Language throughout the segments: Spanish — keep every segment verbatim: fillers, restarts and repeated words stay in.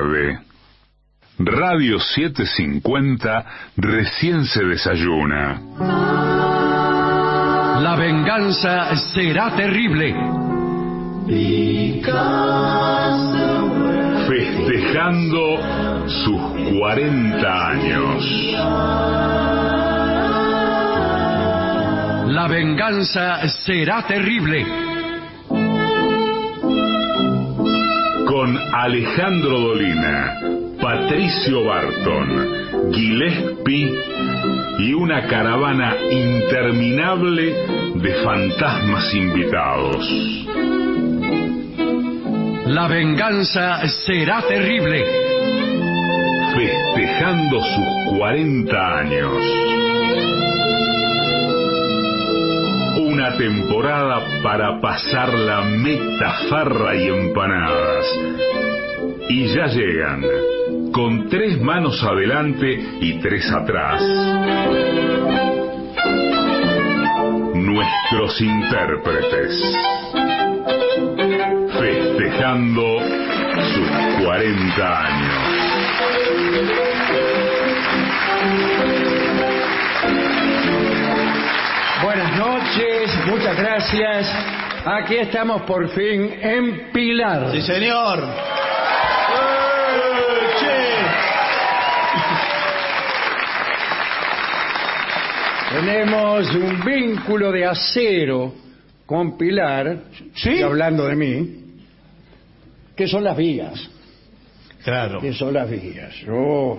tarde. Radio setecientos cincuenta recién se desayuna. La venganza será terrible. Festejando sus cuarenta años. La venganza será terrible. Con Alejandro Dolina, Patricio Barton, Gillespie y una caravana interminable de fantasmas invitados. La venganza será terrible. Festejando sus cuarenta años. Una temporada para pasar la meta, farra y empanadas. Y ya llegan, con tres manos adelante y tres atrás, nuestros intérpretes. Festejando sus cuarenta años. Buenas noches, muchas gracias. Aquí estamos por fin en Pilar. Sí, señor. Tenemos un vínculo de acero con Pilar, ¿sí? Y hablando de mí, que son las vías. Claro. Que son las vías. Yo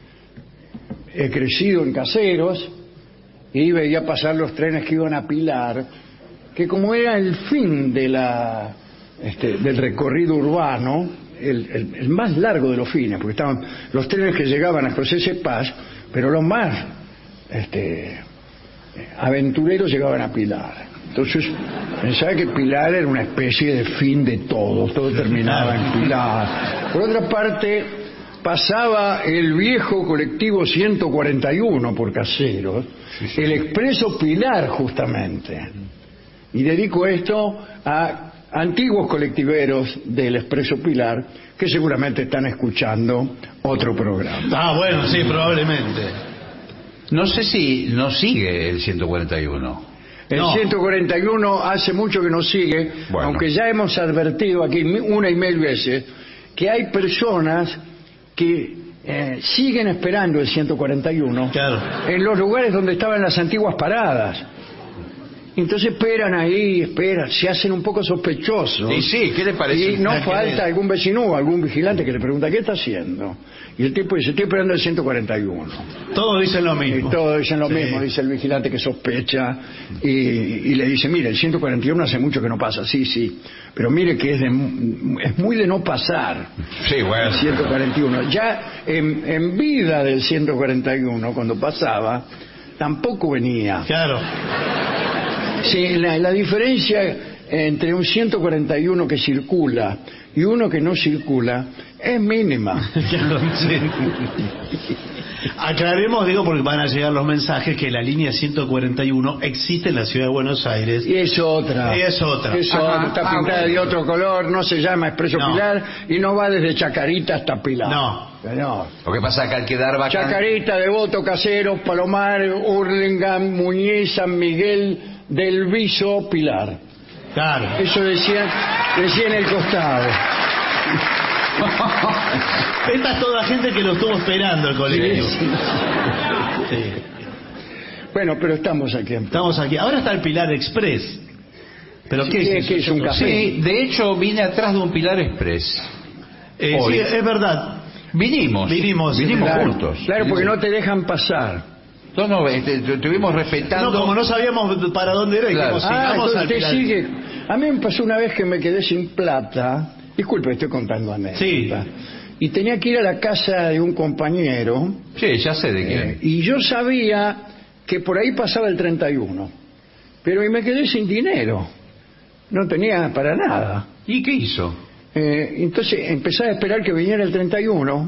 he crecido en Caseros y veía pasar los trenes que iban a Pilar, que como era el fin de la este, del recorrido urbano, el, el, el más largo de los fines, porque estaban los trenes que llegaban a José C. Paz, pero los más este, aventureros llegaban a Pilar. Entonces pensaba que Pilar era una especie de fin de todo, todo terminaba en Pilar. Por otra parte, pasaba el viejo colectivo ciento cuarenta y uno por Caseros, sí, sí, el Expreso Pilar justamente, y dedico esto a antiguos colectiveros del Expreso Pilar que seguramente están escuchando otro programa. Ah, bueno, sí, probablemente. No sé si nos sigue el ciento cuarenta y uno. El no. ciento cuarenta y uno hace mucho que nos sigue, bueno. Aunque ya hemos advertido aquí una y mil veces que hay personas que eh, siguen esperando el ciento cuarenta y uno, claro, en los lugares donde estaban las antiguas paradas. Entonces esperan ahí, esperan, se hacen un poco sospechosos. Y sí, ¿qué le parece? Y no falta algún vecino o algún vigilante que le pregunta, ¿qué está haciendo? Y el tipo dice, estoy esperando el ciento cuarenta y uno. Todos dicen lo mismo. Y todos dicen lo sí. mismo, dice el vigilante que sospecha. Y, y le dice, mire, el ciento cuarenta y uno hace mucho que no pasa. Sí, sí, pero mire que es, de, es muy de no pasar. Sí, bueno. El ciento cuarenta y uno. Ya en, en vida del ciento cuarenta y uno, cuando pasaba, tampoco venía. Claro. Sí, la, la diferencia entre un ciento cuarenta y uno que circula y uno que no circula es mínima. Claro, sí. Aclaremos, digo, porque van a llegar los mensajes, que la línea ciento cuarenta y uno existe en la ciudad de Buenos Aires. Y es otra. Y es otra. Es otra. Ajá. Está Ah, pintada bueno. de otro color, no se llama Expreso No. Pilar y no va desde Chacarita hasta Pilar. No. No. Lo que pasa es que al quedar bacán... Chacarita, Devoto, Caseros, Palomar, Hurlingham, Muñiz, San Miguel del Viso, Pilar. Claro. Eso decía, decía en el costado. Esta es toda la gente que lo estuvo esperando el colectivo. Sí, sí. Sí. Bueno, pero estamos aquí. En... Estamos aquí. Ahora está el Pilar Express. ¿Pero Sí, qué es que- eso? que es un café. Sí, de hecho vine atrás de un Pilar Express. Eh, Hoy. sí, es verdad. Vinimos. Vinimos, Vinimos Claro, juntos. claro, porque no te dejan pasar. No, no, este, estuvimos respetando... No, como no sabíamos para dónde era, Claro. dijimos, Ah, sigamos entonces al usted Pilar. sigue. A mí me pasó una vez que me quedé sin plata. Disculpe, estoy contando anécdota. Sí. Y tenía que ir a la casa de un compañero. Sí, ya sé de quién. eh, y yo sabía que por ahí pasaba el treinta y uno. Pero y me quedé sin dinero. No tenía para nada. ¿Y qué hizo? Eh, entonces empecé a esperar que viniera el treinta y uno.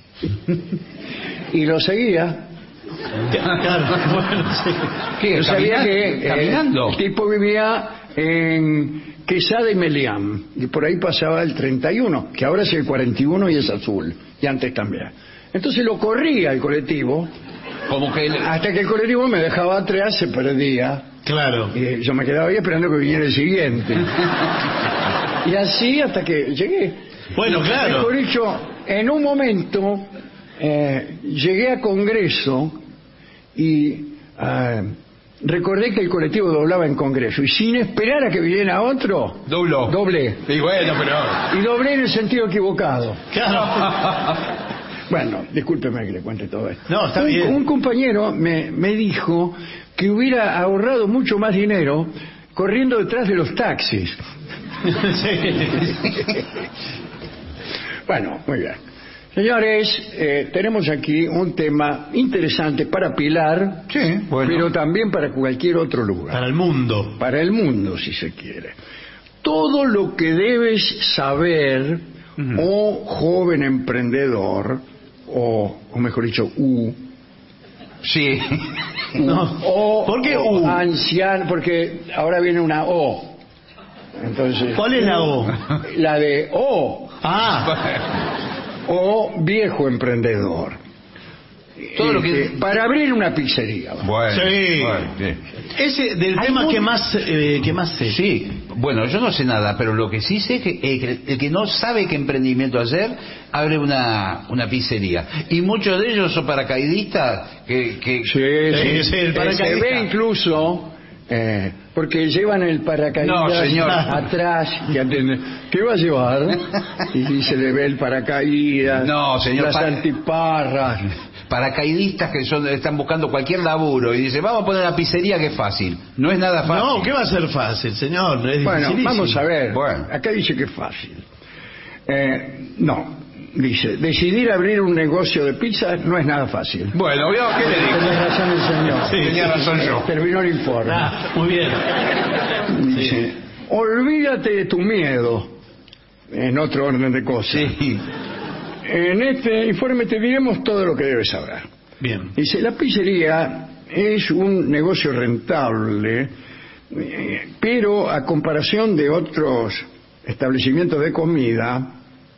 Y lo seguía. Claro, bueno, sí. ¿Qué? Yo sabía ¿Caminando? que eh, ¿Caminando? el tipo vivía en Quesada y Melián, y por ahí pasaba el treinta y uno, que ahora es el cuarenta y uno y es azul, y antes también. Entonces lo corría el colectivo, Como que... hasta que el colectivo me dejaba atrás, se perdía. Claro. Y yo me quedaba ahí esperando que viniera el siguiente. Y así hasta que llegué. Bueno, claro. Mejor dicho, en un momento eh, llegué a Congreso y eh, recordé que el colectivo doblaba en Congreso. Y sin esperar a que viniera otro, Dobló. doblé. Y bueno, pero... Y doblé en el sentido equivocado. Claro. Bueno, discúlpeme que le cuente todo esto. No, está un, bien. un compañero me, me dijo que hubiera ahorrado mucho más dinero corriendo detrás de los taxis. Sí. Bueno, muy bien. Señores, eh, tenemos aquí un tema interesante para Pilar, Sí, bueno. pero también para cualquier otro lugar. Para el mundo. Para el mundo, si se quiere. Todo lo que debes saber, Ujú. oh joven emprendedor, o, o mejor dicho, U, Sí. No. o, ¿Por qué o U? anciano, porque ahora viene una O. Entonces, ¿Cuál es la O? La de O, Ah, o viejo emprendedor. Todo lo que- Este, para abrir una pizzería. ¿va? Bueno, Sí. bueno, sí. ese del Hay tema muy- que más eh, que más sé. Sí, bueno, yo no sé nada, pero lo que sí sé es que eh, que el que no sabe qué emprendimiento hacer, abre una, una pizzería. Y muchos de ellos son paracaidistas que... que Sí, Sí, sí. sí, el Eh, se paracaidista. ve incluso eh, porque llevan el paracaídas No, señor. atrás y atienden. ¿Qué va a llevar? Y se le ve el paracaídas, No, señor, las para- antiparras. paracaidistas que son están buscando cualquier laburo y dice vamos a poner una pizzería que es fácil. No es nada fácil. No, ¿qué va a ser fácil, señor? Es Bueno, dificilísimo. vamos a ver. Bueno. Acá dice que es fácil. Eh, no, dice, decidir abrir un negocio de pizza no es nada fácil. Bueno, ¿vio? ¿Qué le digo? Tiene razón el señor. Sí, Tenía razón yo. Terminó el informe. Ah, muy bien. Dice, olvídate de tu miedo, en otro orden de cosas. Sí. En este informe te diremos todo lo que debes saber. Bien. Dice, la pizzería es un negocio rentable, eh, pero a comparación de otros establecimientos de comida,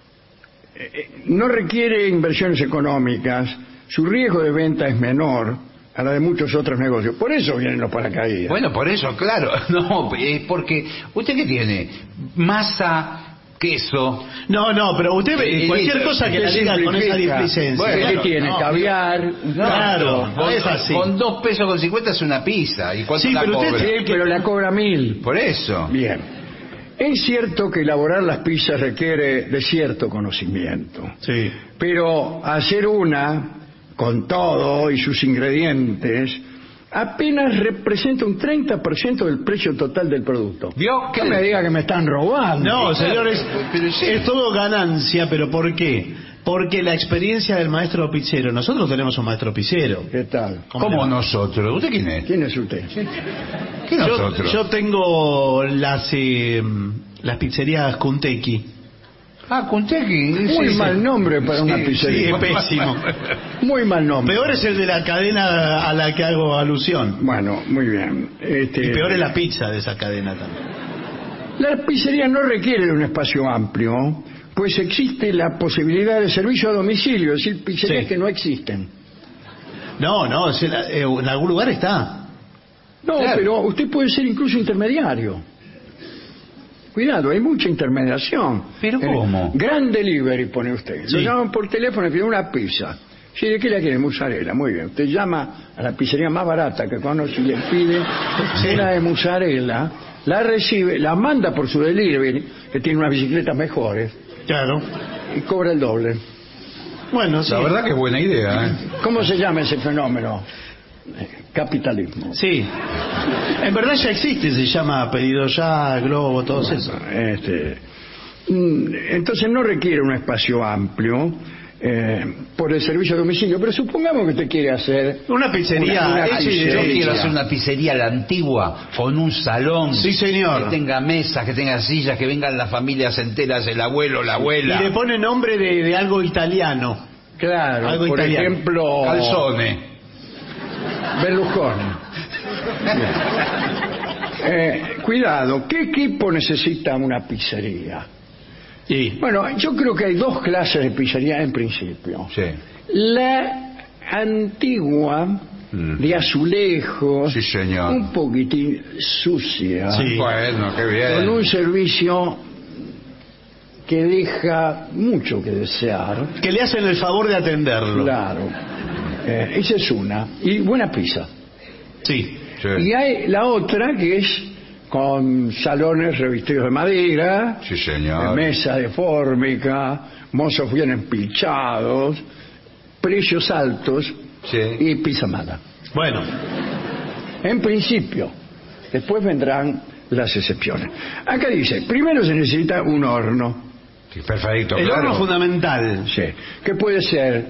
eh, no requiere inversiones económicas, su riesgo de venta es menor a la de muchos otros negocios. Por eso vienen los paracaídas. Bueno, por eso, claro. No, es porque usted qué tiene masa, queso. No, no, pero usted Eh, cualquier eh, cosa que ¿qué la diga con esa simplifica? displicencia. Bueno, ¿qué Claro, tiene? no. Caviar. Claro, no con, es así. con dos pesos con cincuenta es una pizza. ¿Y cuánto Sí, la pero usted cobra? Sí, pero la cobra mil. Por eso. Bien. Es cierto que elaborar las pizzas requiere de cierto conocimiento, Sí. pero hacer una con todo y sus ingredientes apenas representa un treinta por ciento del precio total del producto. ¿Vio? Que me diga que me están robando. No, señores, Pero sí. es todo ganancia, pero ¿por qué? Porque la experiencia del maestro pizzero, nosotros tenemos un maestro pizzero. ¿Qué tal? ¿Cómo ¿Cómo le va? nosotros? ¿Usted quién es? ¿Quién es usted? ¿Qué Yo, nosotros? yo tengo las eh, las pizzerías Kunteki. Ah, Kunteki. Muy sí, mal sí. nombre para una Sí, pizzería. sí, es pésimo. Muy mal nombre. Peor es el de la cadena a la que hago alusión. Bueno, muy bien. Este, Y peor es la pizza de esa cadena también. La pizzería no requiere de un espacio amplio, pues existe la posibilidad de servicio a domicilio, es decir, pizzerías Sí. que no existen. No, no, es en, eh, en algún lugar está. No, Claro. pero usted puede ser incluso intermediario. Cuidado, hay mucha intermediación. ¿Pero Eh, cómo? Gran delivery, pone usted. Lo Sí. llaman por teléfono y pide una pizza. Sí, ¿de qué la quiere? Mozzarella. Muy bien. Usted llama a la pizzería más barata que conoce y le pide una de mozzarella, la recibe, la manda por su delivery, que tiene unas bicicletas mejores, Claro. y cobra el doble. Bueno, sí. La verdad que es buena idea, ¿eh? ¿Cómo se llama ese fenómeno? Eh, Capitalismo. Sí. En verdad ya existe, se llama Pedido Ya, Globo, todos esos. Este, mm, entonces no requiere un espacio amplio eh, por el servicio a domicilio, pero supongamos que usted quiere hacer Una pizzería. Una- una ese- pizzería. Yo Sí, quiero sí. hacer una pizzería a la antigua, con un salón. Sí, señor. Que tenga mesas, que tenga sillas, que vengan las familias enteras, el abuelo, la Y abuela. le pone nombre de, de algo italiano. claro, Algo por italiano. ejemplo, Calzone. Berlusconi. Eh, cuidado, ¿qué equipo necesita una pizzería? Y Bueno, yo creo que hay dos clases de pizzería en principio. Sí. La antigua, Mm. de azulejos, Sí, señor. un poquitín sucia, Sí. Bueno, qué bien. con un servicio que deja mucho que desear. que le hacen el favor de atenderlo. Claro. Eh, esa es una. Y buena pizza. Sí. Sí. Y hay la otra que es con salones revestidos de madera, Sí, señor. mesa de fórmica, mozos bien empilchados, precios altos Sí. y pizza mala. Bueno, En principio. Después vendrán las excepciones. Acá dice, primero se necesita un horno. Sí, perfecto, el claro. horno fundamental. Sí. Que puede ser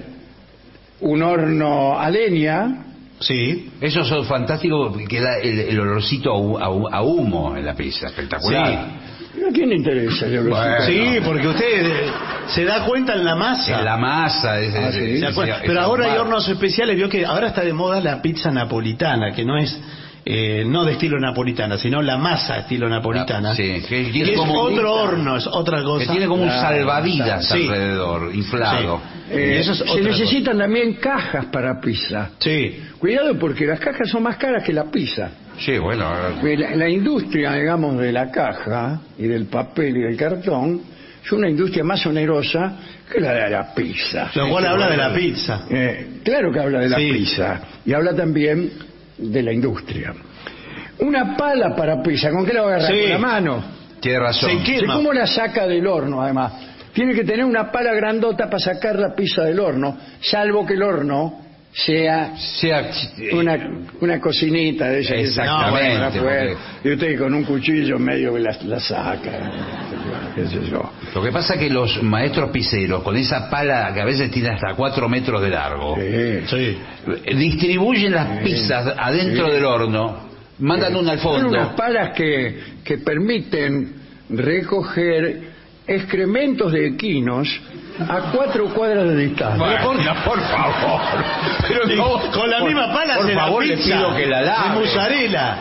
un horno a leña. Sí. Eso es fantástico, que da el, el olorcito a, hu- a hu- a humo en la pizza, espectacular. ¿A quién le interesa el olorcito? Bueno. Sí, porque usted eh, se da cuenta en la masa. En la masa. Es, Ah, es- sí. es- ¿Se acuerda? es- Pero es ahora hay ahumado. hornos especiales. Vio que ahora está de moda la pizza napolitana, que no es eh, no de estilo napolitana, sino la masa estilo napolitana. Sí, que Que tiene es como, otro horno, es otra cosa. que tiene como un Claro, salvavidas sí. alrededor, inflado. Eh, Eso es se otra necesitan también cajas para pizza. Sí. Cuidado porque las cajas son más caras que la pizza. Sí, bueno. Porque La, la industria, digamos, de la caja y del papel y del cartón es una industria más onerosa que la de la pizza. Lo cual habla de la pizza. Eh, claro que habla de la Sí. pizza y habla también de la industria. Una pala para pizza, ¿con qué la va a agarrar? Sí. Con la mano. Tiene razón. Se quema. Sí, ¿cómo la saca del horno, además? Tiene que tener una pala grandota para sacar la pizza del horno, salvo que el horno sea Sea, eh, una, una cocinita de esa que se saca Exactamente, para afuera, porque- y usted con un cuchillo medio que la, la saca, qué sé yo. Lo que pasa es que los maestros pizzeros, con esa pala que a veces tiene hasta cuatro metros de largo, Sí. Sí. eh, distribuyen las pizzas adentro Sí. del horno, mandan una al Son unas fondo. palas que, que permiten recoger excrementos de equinos a cuatro cuadras de distancia. Bueno, por favor. Pero Y no, con la por- misma pala por hace la favor, le pizza pido que la de lave. mozzarella.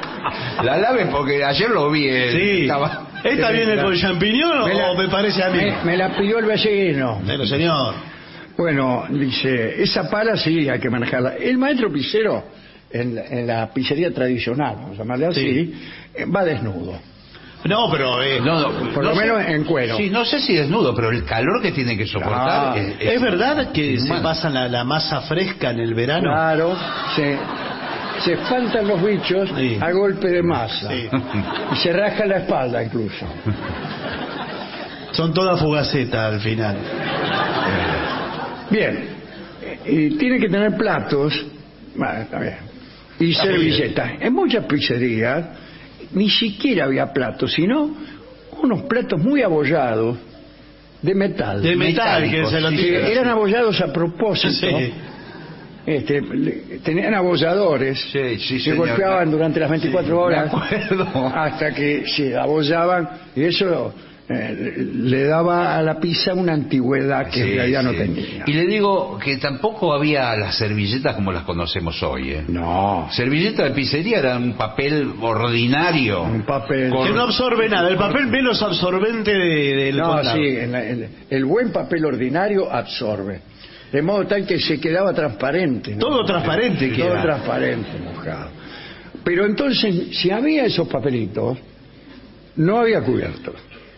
La lave porque ayer lo vi. eh, Sí. estaba- ¿Esta viene con champiñón Me la- o me parece a mí? Me, me la pidió el vecino. Pero señor. Bueno, dice, esa pala sí hay que manejarla. El maestro pizzero, en, la- en la pizzería tradicional, vamos a llamarle así, Sí. eh, va desnudo. No, pero eh, No, no, Por no lo sé- menos en cuero. Sí, no sé si desnudo, pero el calor que tiene que soportar. Ah, es, ¿es verdad que se inhumano. pasan la, la masa fresca en el verano? Claro, se, se espantan los bichos Sí. a golpe de masa. Sí. Y se rasca la espalda incluso. Son todas fugacetas al final. Bien, y tiene que tener platos, bueno, está bien, y Está servilletas. En muchas pizzerías ni siquiera había platos, sino unos platos muy abollados de metal. De metal, que Metálicos, se lo sí, que tira. eran abollados a propósito. Sí. Este, le- tenían abolladores Sí, sí, que señor. golpeaban durante las veinticuatro horas Me acuerdo. hasta que se abollaban y eso eh, le daba a la pizza una antigüedad que Sí, en realidad no sí. tenía. Y le digo que tampoco había las servilletas como las conocemos hoy. ¿eh? No, Servilleta de pizzería era un papel ordinario. un papel. Con- Que no absorbe nada. El papel menos absorbente de- del No, condado. sí, en la- en- el buen papel ordinario absorbe. De modo tal que se quedaba transparente. ¿no? Todo transparente Todo queda. transparente, mojado. Pero entonces, si había esos papelitos, no había cubiertos.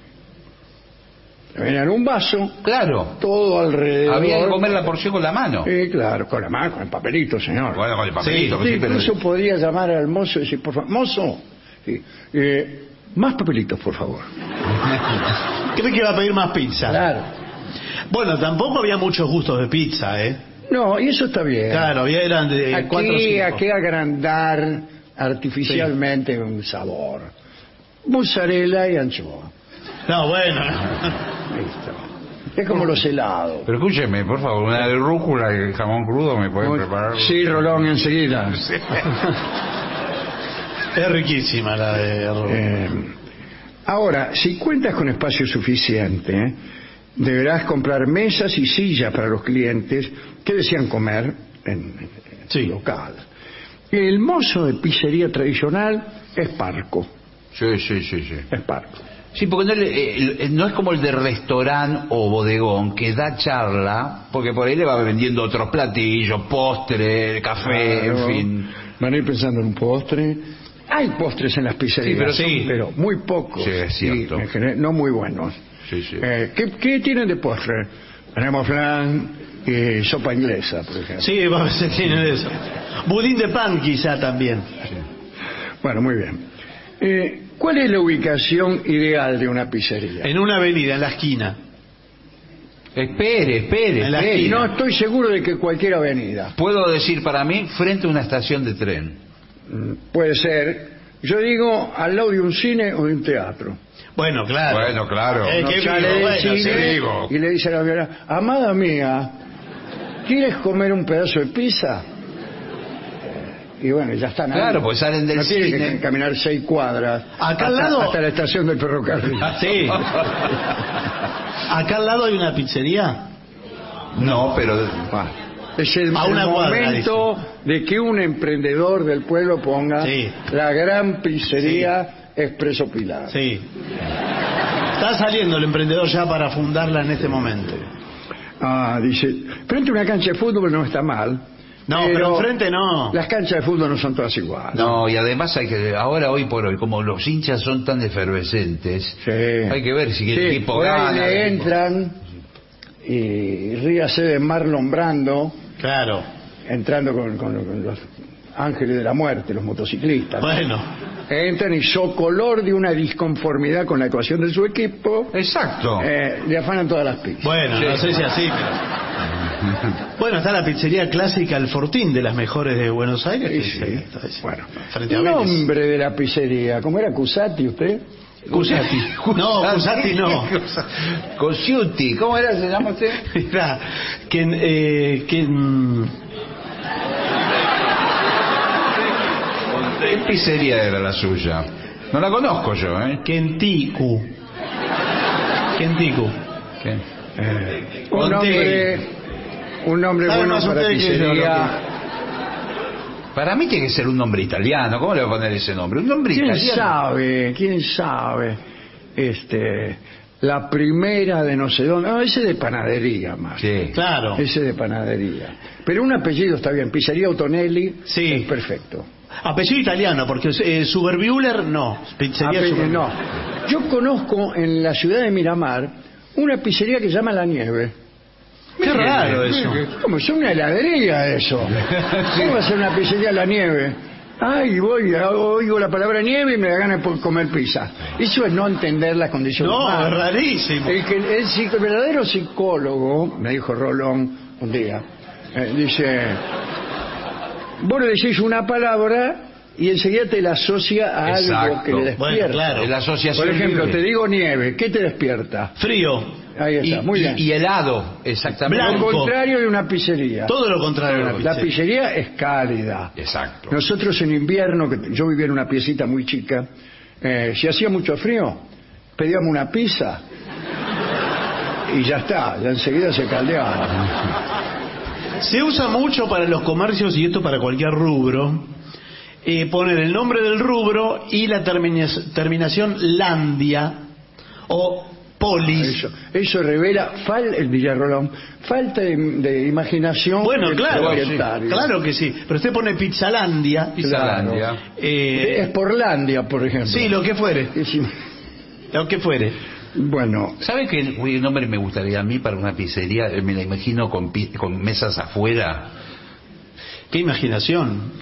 Venían un vaso, Claro. todo alrededor. Había que comer la porción con la mano. Sí, claro, con la mano, con el papelito, señor. Bueno, con el papelito, Usted sí, pero- incluso podía llamar al mozo y decir, por favor, mozo, sí, eh, más papelitos, por favor. ¿Cree que iba a pedir más pizza? Claro. Bueno, tampoco había muchos gustos de pizza, ¿eh? No, y eso está bien. Claro, había eran de Aquí cuatro o cinco. hay que agrandar artificialmente un sabor. Mozzarella y anchoa. No, bueno. Listo. Es como los helados. Pero escúcheme, por favor, una de rúcula y jamón crudo me pueden Muy- preparar. Sí, Rolón, enseguida. Es riquísima la de arroz. Eh, ahora, si cuentas con espacio suficiente, ¿eh? deberás comprar mesas y sillas para los clientes que desean comer en, en Sí. el local. El mozo de pizzería tradicional es parco. Sí, sí, sí, sí. Es parco. Sí, porque no, le- el- el- no es como el de restaurante o bodegón que da charla, porque por ahí le va vendiendo otros platillos, postre, café, Claro. en fin. Van a ir pensando en un postre. Hay postres en las pizzerías, Sí, pero sí, son- pero muy pocos. Sí, es cierto. Y, en general, no muy buenos. Sí, sí. Eh, ¿qué, qué tienen de postre? Tenemos flan y sopa inglesa, por ejemplo. Sí, va a ser tiene de eso. Budín de pan quizá también. Bueno, muy bien. Eh, ¿Cuál es la ubicación ideal de una pizzería? En una avenida, en la esquina. Espere, espere, En la espere. Y no estoy seguro de que cualquier avenida. Puedo decir para mí, frente a una estación de tren. Mm, Puede ser. Yo digo al lado de un cine o de un teatro. Bueno, claro. Bueno, claro. Eh, Uno qué sale vivo, del bueno, cine sí. vivo. y le dice a la viola, amada mía, ¿quieres comer un pedazo de pizza? Y bueno, ya están ahí. Claro, pues salen del no tienen cine. que caminar seis cuadras Acá al hasta, lado- hasta la estación del ferrocarril. Sí. Acá al lado hay una pizzería. No, pero... Ah, Es el, A una el cuadra, momento de que un emprendedor del pueblo ponga Sí. la gran pizzería Expreso Pilar. Sí. Está saliendo el emprendedor ya para fundarla en este momento. Ah, dice, frente a una cancha de fútbol no está mal. No, pero enfrente no. Las canchas de fútbol no son todas iguales. No, y además hay que... Ahora, hoy por hoy, como los hinchas son tan efervescentes, Sí. hay que ver si el Sí, equipo por ahí gana. le el equipo- entran y ríase de Marlon Brando Claro. entrando con, con- con los ángeles de la muerte, los motociclistas. Bueno. Entran y socolor de una disconformidad con la actuación de su equipo, Exacto. eh, le afanan todas las pizzas. Bueno, no sé si así, pero... Bueno, está la pizzería clásica El Fortín, de las mejores de Buenos Aires. Sí, que sí. está- está- Bueno, frente a el Vélez. nombre de la pizzería, ¿cómo era? ¿Cusati usted? Cusati. No, Cusati no. Cosiuti, ¿cómo era? ¿Se llama usted? Era que, eh, que mm, ¿Qué pizzería era la suya? No la conozco yo, ¿eh? Kentiku. Kentiku. ¿Qué? Eh, un Conté. nombre, un nombre Sabe bueno más para usted que yo, pizzería. Para mí tiene que ser un nombre italiano. ¿Cómo le va a poner ese nombre? Un nombre ¿Quién italiano. sabe? ¿Quién sabe? Este, la primera de no sé dónde. No, ese de panadería más. Sí. Claro. Ese de panadería. Pero un apellido está bien. Pizzería Otonelli Sí. es perfecto. Apellido italiano, porque eh, Superbuehler no. Pizzería Apellido, Superbuehler. no. Yo conozco en la ciudad de Miramar una pizzería que se llama La Nieve. Qué raro eso. ¿Cómo? Es una heladería eso. ¿Cómo va a ser una pizzería La Nieve? Ay, voy, oigo la palabra nieve y me da ganas de comer pizza. Eso es no entender las condiciones No, humanas. es rarísimo. El, que, el, psico- el verdadero psicólogo, me dijo Rolón un día, eh, dice, vos le decís una palabra y enseguida te la asocia a algo Exacto. que le despierta. Bueno, claro. La asociación Por ejemplo, libre. te digo nieve, ¿qué te despierta? Frío. Ahí Y, está, muy y- bien. y helado, exactamente. Lo blanco. contrario de una pizzería. Todo lo contrario de una La pizzería. pizzería es cálida. Exacto. Nosotros en invierno, que yo vivía en una piecita muy chica, eh, si hacía mucho frío, pedíamos una pizza y ya está, ya enseguida se caldeaba. Se usa mucho para los comercios, y esto para cualquier rubro, eh, poner el nombre del rubro y la termina- terminación landia o polis. Eso, eso revela, fal, el Villarrolón, falta de, de imaginación. Bueno, del claro, propietario. claro que sí. Pero usted pone Pizzalandia. Pizzalandia. eh, Es Porlandia, por ejemplo. sí, lo que fuere. Es im- Lo que fuere. Bueno, ¿Sabe qué uy, nombre me gustaría a mí para una pizzería? Eh, Me la imagino con, pi- con mesas afuera. Qué imaginación.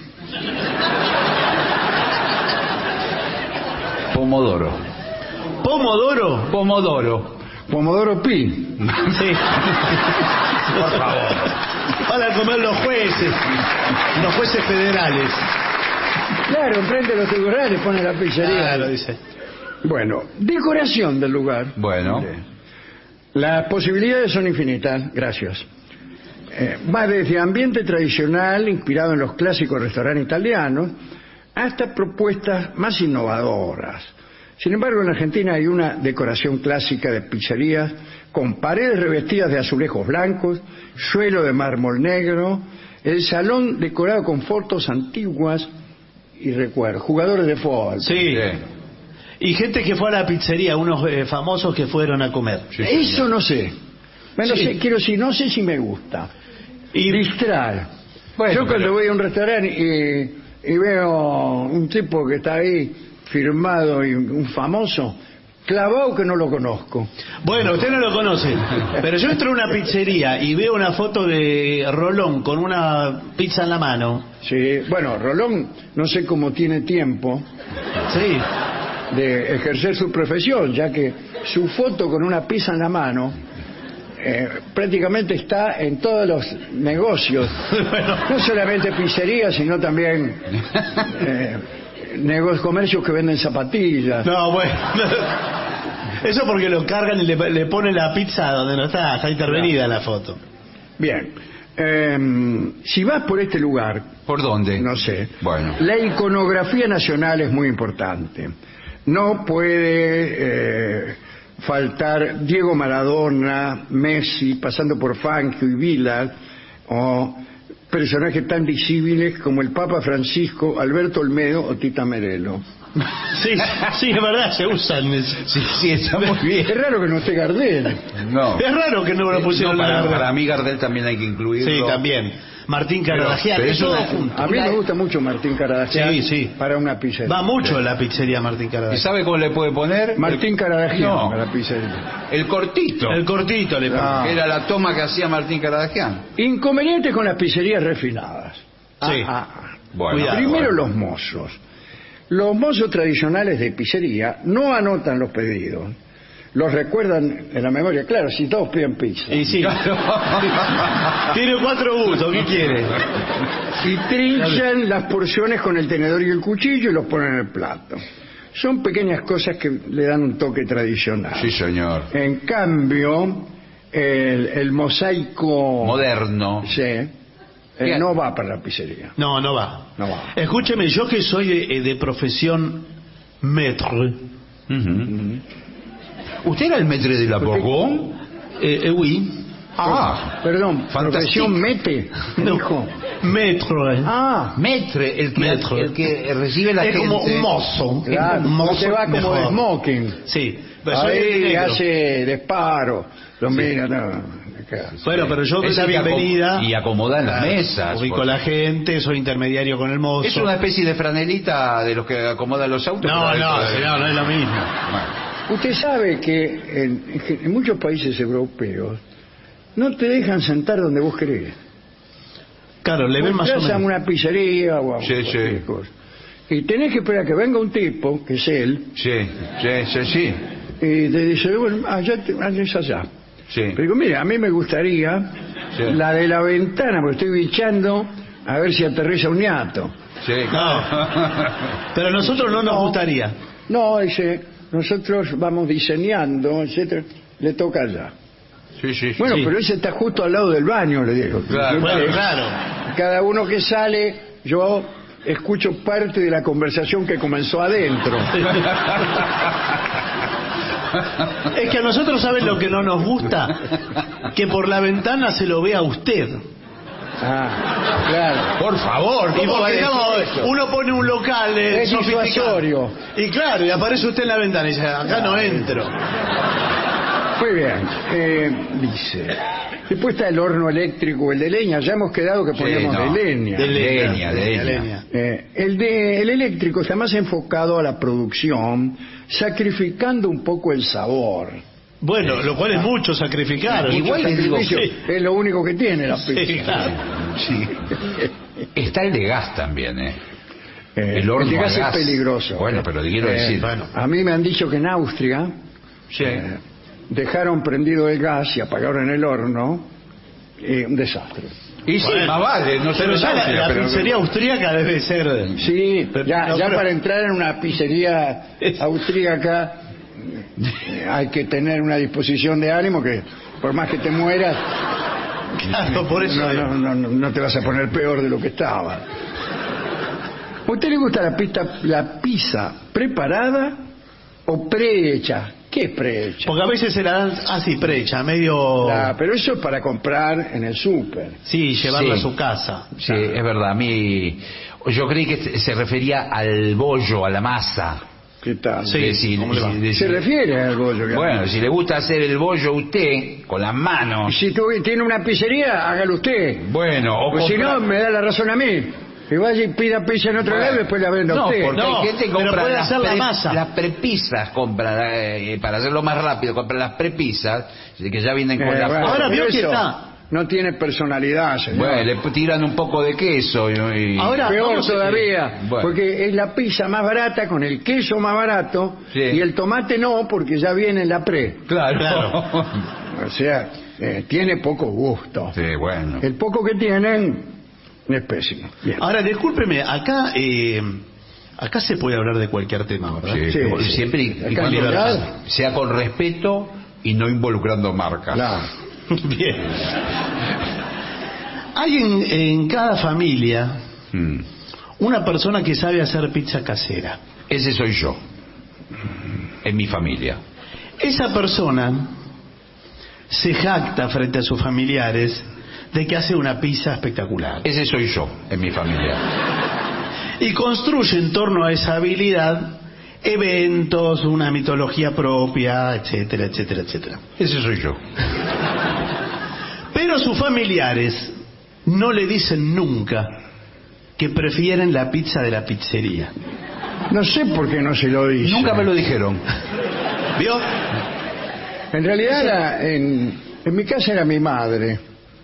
Pomodoro. Pomodoro. Pomodoro. Pomodoro Pi. Sí. Por favor. Para comer los jueces. Los jueces federales. Claro, enfrente de los tribunales pone la pizzería. Claro, dice. Bueno, decoración del lugar. Bueno. Las posibilidades son infinitas, gracias. Eh, va desde ambiente tradicional, inspirado en los clásicos restaurantes italianos, hasta propuestas más innovadoras. Sin embargo, en Argentina hay una decoración clásica de pizzerías con paredes revestidas de azulejos blancos, suelo de mármol negro, El salón decorado con fotos antiguas y recuerdos. Jugadores de fútbol. Sí. Sí. Y gente que fue a la pizzería, unos eh, famosos que fueron a comer. Sí, Eso señor. no sé. Bueno, Sí. sé, quiero decir, no sé si me gusta. Y Distraer. Bueno, Yo cuando pero- voy a un restaurante y, y veo un tipo que está ahí firmado y un famoso, clavado que no lo conozco. bueno, usted no lo conoce, pero yo entro a una pizzería y veo una foto de Rolón con una pizza en la mano. Sí, bueno, Rolón no sé cómo tiene tiempo Sí. de ejercer su profesión, ya que su foto con una pizza en la mano eh, prácticamente está en todos los negocios, Bueno, no solamente pizzerías, sino también eh, negocios, comercios que venden zapatillas. no, bueno. Eso porque lo cargan y le, le ponen la pizza donde no está, está intervenida la foto. Bien, eh, si vas por este lugar, ¿Por dónde? no sé, Bueno. la iconografía nacional es muy importante. No puede eh, faltar Diego Maradona, Messi, pasando por Fangio y Vila, o personajes tan visibles como el Papa Francisco, Alberto Olmedo o Tita Merelo. Sí, sí, es verdad, se usan. Es, Sí, sí, está muy bien. Es raro que no esté Gardel. No. es raro que no lo pusieron No, la para, verdad. para mí Gardel también hay que incluirlo. Sí, también. Martín Caradagian, pero es es todo una- junto. A mí me gusta mucho Martín Caradagian Sí, sí. para una pizzería. Va mucho a la pizzería Martín ¿Y Caradagian. sabe cómo le puede poner? Martín Caradagian No. para la pizzería. El cortito. El cortito le Ah. Que era la toma que hacía Martín Caradagian. Inconvenientes con las pizzerías refinadas. Sí. Ah, ah, ah. Bueno, Cuidado, Primero bueno. los mozos. Los mozos tradicionales de pizzería no anotan los pedidos. Los recuerdan en la memoria. Claro, si todos piden pizza. Y sí. Tiene cuatro gustos, ¿qué quiere? Y trinchan las porciones con el tenedor y el cuchillo y los ponen en el plato. Son pequeñas cosas que le dan un toque tradicional. Sí, señor. En cambio, el, el mosaico Moderno. sí, eh, Bien. no va para la pizzería. No, no va. No va. Escúcheme, yo que soy eh, de profesión maître, Ujú. ¿Usted era el maître de la Bourgogne? eh, eh, oui, Ah, Perdón, Fantástico. profesión mete, no, dijo. maître, eh. Ah, maître, el que, Maître. el que recibe la es gente. como un mozo. claro, un mozo usted va como mejor. de smoking. Sí, pero soy de Ahí negro. hace disparo, lo mira, no, acá. Bueno, pero yo doy Es la el que acom- bienvenida. y acomoda en las Claro, mesas, Ubico porque- a la gente, soy intermediario con el mozo. Es una especie de franelita de los que acomodan los autos. No, pero no, dentro de- señor, no es lo mismo. Bueno. Usted sabe que en, en- en muchos países europeos no te dejan sentar donde vos querés. Claro, le ven Vos más o entras a menos. una pizzería o a Sí, cualquier sí. cosa, y tenés que esperar a que venga un tipo, que es él, Sí, sí, sí, sí. y te dice, bueno, allá, te, allá es allá. Sí. Pero digo, mire, a mí me gustaría Sí. la de la ventana, porque estoy bichando a ver si aterriza un ñato. Sí, No. Pero a nosotros no nos No. gustaría. No, dice, nosotros vamos diseñando, etcétera, le toca allá. Sí, sí, sí. Bueno, Sí. pero ese está justo al lado del baño, le digo. Claro. Bueno, Porque claro. cada uno que sale, yo escucho parte de la conversación que comenzó adentro. Es que a nosotros, ¿saben lo que no nos gusta? Que por la ventana se lo vea usted. Ah, claro. Por favor, Y ¿cómo va a porque decir estamos- eso? uno pone un local eh, Es sofisticado. disuasorio. Y claro, y aparece usted en la ventana y dice, acá no entro. Muy bien. Eh, dice. Después está el horno eléctrico, el de leña. Ya hemos quedado que Sí, ponemos no. de leña. De leña, de leña. leña. Eh, el, de, el eléctrico está más enfocado a la producción, sacrificando un poco el sabor. Bueno, lo cual es mucho sacrificar. Igual Mucho le digo, sacrificio, sí. es lo único que tiene la pizza. Sí, claro. Sí. Está el de gas también, ¿eh? Eh, El horno de gas a gas. es peligroso. Bueno, pero le quiero Eh, decir. bueno. A mí me han dicho que en Austria Sí. eh, dejaron prendido el gas y apagaron el horno. eh, un desastre. Y sí, Bueno. más vale, no Pero solo ya en la, Austria, la pero- pizzería austríaca debe ser... Sí, Pero- ya, no, ya pero- para entrar en una pizzería austríaca eh, hay que tener una disposición de ánimo que por más que te mueras Claro, por eso... no, no, no, no, no te vas a poner peor de lo que estaba. ¿A usted le gusta la pizza, la pizza preparada o prehecha? ¿Qué ¿Qué es prehecha? Porque a veces se la dan así, prehecha, medio... La- pero eso es para comprar en el súper. Sí, llevarla Sí. a su casa. Sí, es verdad. A mí, yo creí que se refería al bollo, a la masa. ¿Qué tal? Sí, De si- ¿cómo le va? de- de- Se refiere al bollo. que- Bueno, si le gusta hacer el bollo a usted, con las Y manos, si tú, tiene una pizzería, hágalo usted. bueno, o Pues si compra- no, me da la razón a mí. Que vaya y pida pizza en otro Bueno, lado y después la venda a no, usted. porque No, hay gente que pero compra puede las, hacer la pre- masa. las prepisas, compra, eh, para hacerlo más rápido, compra las prepisas, que ya vienen con Eh, la bueno, Ahora pero vio que eso está. no tiene personalidad, señor. Bueno, le tiran un poco de queso y... y- Ahora- Peor vamos a- todavía, Bueno. porque es la pizza más barata con el queso más barato Sí. y el tomate no, porque ya viene en la pre. Claro. Claro. O sea, eh, tiene poco gusto. Sí, bueno. El poco que tienen es pésimo. Bien. Ahora, discúlpeme, acá eh, acá se puede hablar de cualquier tema, ¿verdad? Sí, Sí, como sí. siempre y, Acá y cuando libertad. sea con respeto y no involucrando marcas. Claro. Bien. Hay en, en cada familia Mm. una persona que sabe hacer pizza casera. Ese soy yo, en mi familia. Esa persona se jacta frente a sus familiares de que hace una pizza espectacular. Ese soy yo, en mi familia. Y construye en torno a esa habilidad eventos, una mitología propia, etcétera, etcétera, etcétera. Ese soy yo. Pero sus familiares no le dicen nunca que prefieren la pizza de la pizzería. No sé por qué no se lo dice. Nunca me lo dijeron. ¿Vio? En realidad, era- en, en mi casa era mi madre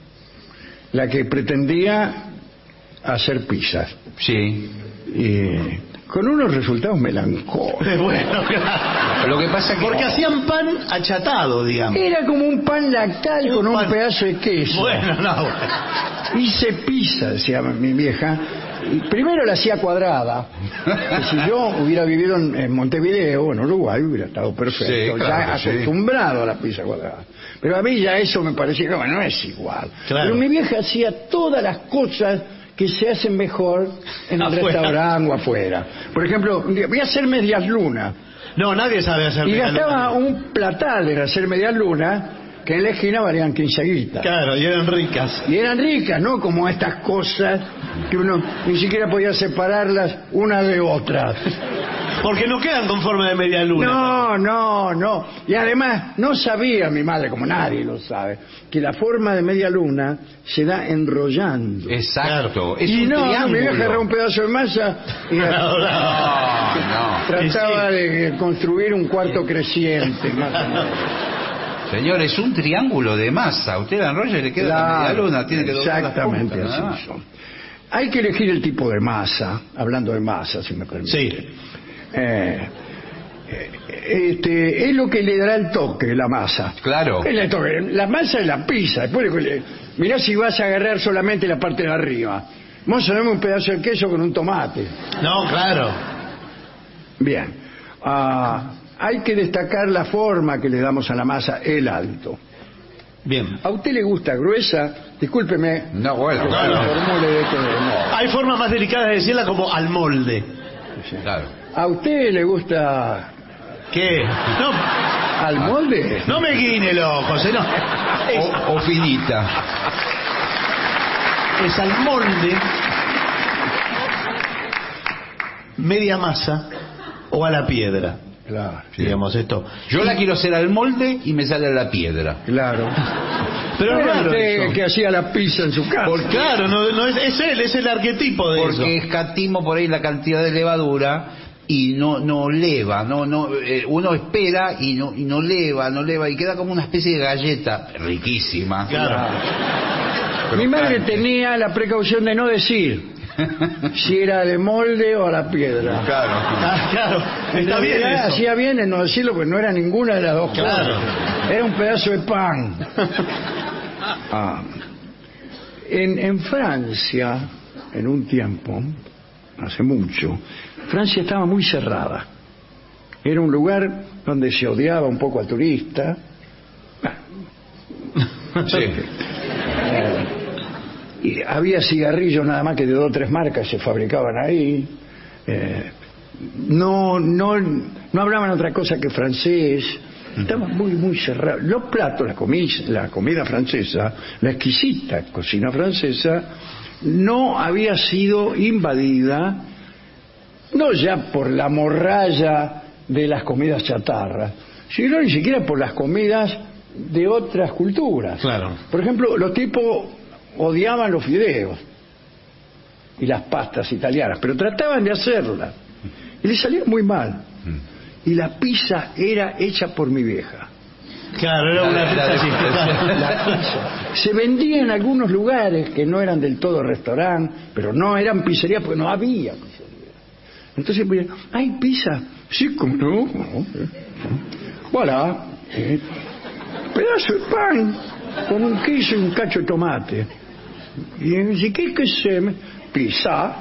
la que pretendía hacer pizzas. Sí. Y con unos resultados melancólicos. Bueno, claro. Lo que pasa es que... Porque hacían pan achatado, digamos. Era como un pan lactal con un pan- pedazo de queso. Bueno, no, bueno. Hice pizza, decía mi vieja. Y primero la hacía cuadrada. Que si yo hubiera vivido en, en Montevideo, en Uruguay, hubiera estado perfecto. Sí, claro ya que sí. acostumbrado a la pizza cuadrada. Pero a mí ya eso me parecía que bueno, no es igual. Claro. Pero mi vieja hacía todas las cosas que se hacen mejor en el Afuera. restaurante o afuera. Por ejemplo, un día, voy a hacer medias lunas. No, nadie sabe hacer Y media gastaba luna. un platal en hacer medias lunas que en la esquina valían quince guitas. Claro, y eran ricas. Y eran ricas, ¿no? Como estas cosas que uno ni siquiera podía separarlas una de otras. Porque no quedan con forma de media luna. No, no, no. Y además no sabía mi madre, como nadie lo sabe, que la forma de media luna se da enrollando. Exacto. Es y un no, no, mi triángulo. vieja agarraba un pedazo de masa y No, no. No, trataba Sí. de construir un cuarto creciente. Más o menos. señor, es un triángulo de masa. Usted la enrolla y le queda la media luna. Tiene que doblar las exactamente puntas, nada más. así son. Hay que elegir el tipo de masa, hablando de masa, si me permite. Sí. Eh, eh, este, es lo que le dará el toque, la masa. Claro. Es el toque. La masa es la pizza. Después le- mirá si vas a agarrar solamente la parte de arriba. Vamos a darme un pedazo de queso con un tomate. No, claro. Bien. Ah, hay que destacar la forma que le damos a la masa, el alto. Bien. ¿A usted le gusta gruesa? Discúlpeme. No, bueno, que claro. formule de este modo. Hay formas más delicadas de decirla como al molde. Claro. ¿A usted le gusta ¿Qué? No, al molde? no me guine el ojo, se no. Es, O, o finita. es al molde, media masa o a la piedra. Claro, Digamos esto. Yo la quiero hacer al molde y me sale a la piedra. claro. Pero es Era raro usted eso. que hacía la pizza en su casa. Por- claro, no, no es, es él, es el arquetipo de Porque eso. escatimo por ahí la cantidad de levadura y no no leva, no no eh, uno espera y no y no leva, no leva y queda como una especie de galleta riquísima. Claro. Mi madre tenía la precaución de no decir si era de molde o a la piedra. Claro. Ah, claro, En está bien realidad, eso. hacía bien en no decirlo porque no era ninguna de las dos Claro. cosas. Era un pedazo de pan. Ah. En, en Francia, en un tiempo, hace mucho, Francia estaba muy cerrada. Era un lugar donde se odiaba un poco al turista. Sí. Eh, y había cigarrillos nada más que de dos o tres marcas se fabricaban ahí. Eh, no, no, no hablaban otra cosa que francés. Estaba muy, muy cerrado. Los platos, la comida, la comida francesa, la exquisita cocina francesa, no había sido invadida, no ya por la morralla de las comidas chatarras, sino ni siquiera por las comidas de otras culturas. Claro. Por ejemplo, los tipos odiaban los fideos y las pastas italianas, pero trataban de hacerlas y les salía muy mal. Y la pizza era hecha por mi vieja. Claro, era una pizza así. La pizza se vendía en algunos lugares que no eran del todo restaurante, pero no eran pizzerías porque no había pizzería. Entonces, pues, ¿hay pizza? Sí, como no. Voilà. Eh, pedazo de pan con un queso y un cacho de tomate. Y dice, ¿qué que se me? Pizza.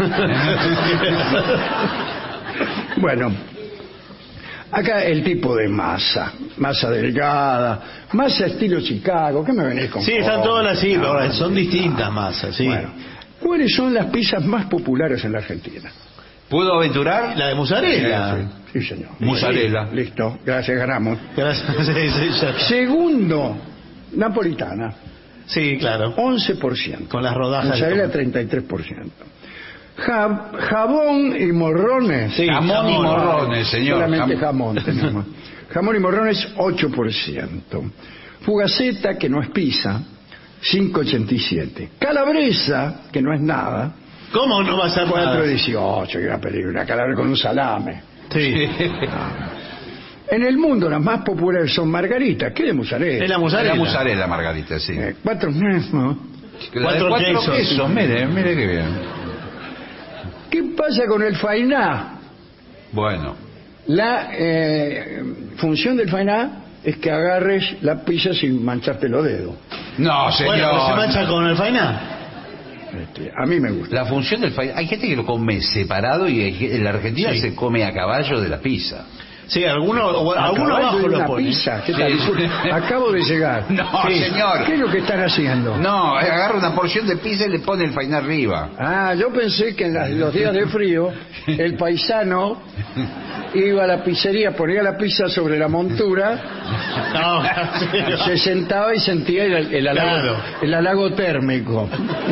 Bueno, acá el tipo de masa, masa delgada, masa estilo Chicago, ¿qué me venís con? Sí, están todas así, no, pero son distintas masas, sí. Bueno, ¿cuáles son las pizzas más populares en la Argentina? ¿Puedo aventurar? La de mozzarella. Sí, sí, señor. Mozzarella. Sí, listo, gracias, ganamos. Gracias. Sí, sí, ya. Segundo, napolitana, Sí, claro. once por ciento. Con las rodajas de Mozzarella, tomate. treinta y tres por ciento. Ja- jabón y morrones. Sí, Jamón y jamón. morrones, señor. Solamente Jam- jamón tenemos. Jamón y morrones, ocho por ciento. Fugaceta, que no es pizza, cinco coma ochenta y siete. Calabresa, que no es nada, ¿Cómo no va a ser cuatro nada? coma dieciocho. Que era peligro, una calabresa con un salame. Sí. En el mundo las más populares son margaritas, ¿qué de mozzarella? Es la La mozzarella. mozzarella, Margarita, sí. Eh, cuatro, no. La de cuatro cuatro quesos. quesos, mire, mire qué bien. ¿Qué pasa con el fainá? Bueno, La eh, función del fainá es que agarres la pizza sin mancharte los dedos. no, señor. Bueno, pero se mancha con el fainá. Este, a mí me gusta. La función del fainá, hay gente que lo come separado y hay que- en la Argentina Sí. se come a caballo de la pizza. Sí, algunos o- A alguno caballo abajo de lo una pone. pizza. ¿Qué Sí. tal? Acabo de llegar. No, Sí. señor. ¿Qué es lo que están haciendo? No, agarra una porción de pizza y le pone el fainá arriba. Ah, yo pensé que en las- los días de frío el paisano iba a la pizzería, ponía la pizza sobre la montura, No, se sentaba y sentía el, el halago, Claro. el halago térmico.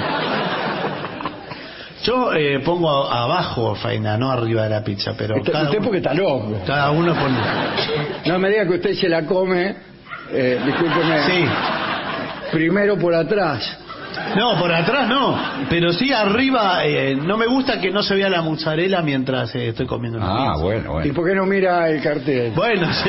yo eh, pongo a- abajo fainá, no arriba de la pizza, pero Usted, cada usted uno, porque está loco. cada uno pone. No me diga que usted se la come, eh, discúlpeme, Sí. primero por atrás. No, por atrás no, pero sí arriba. Eh, no me gusta que no se vea la mozzarella mientras eh, estoy comiendo una Ah, pizza. bueno, ¿Y bueno. por qué no mira el cartel? Bueno, sí.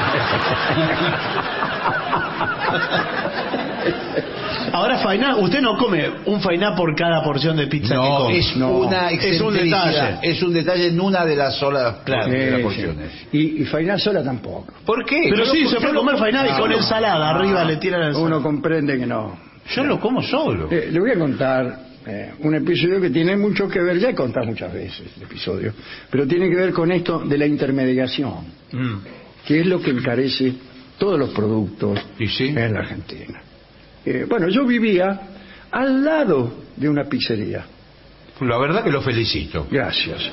Ahora fainá, usted no come un fainá por cada porción de pizza que No, come. es No. una Es un excentricidad. detalle. Es un detalle en una de las solas Claro. de las Sí, porciones. sí. Y, y fainá sola tampoco. ¿Por qué? Pero Yo sí, lo- se yo puede lo- comer fainá y Ah, con no. ensalada, arriba le tiran la ensalada. Uno comprende que no. Yo lo como solo. Eh, le voy a contar eh, un episodio que tiene mucho que ver, ya he contado muchas veces el episodio, pero tiene que ver con esto de la intermediación, Mm. que es lo que encarece todos los productos ¿Y sí? en la Argentina. Eh, bueno, yo vivía al lado de una pizzería. La verdad que lo felicito. Gracias.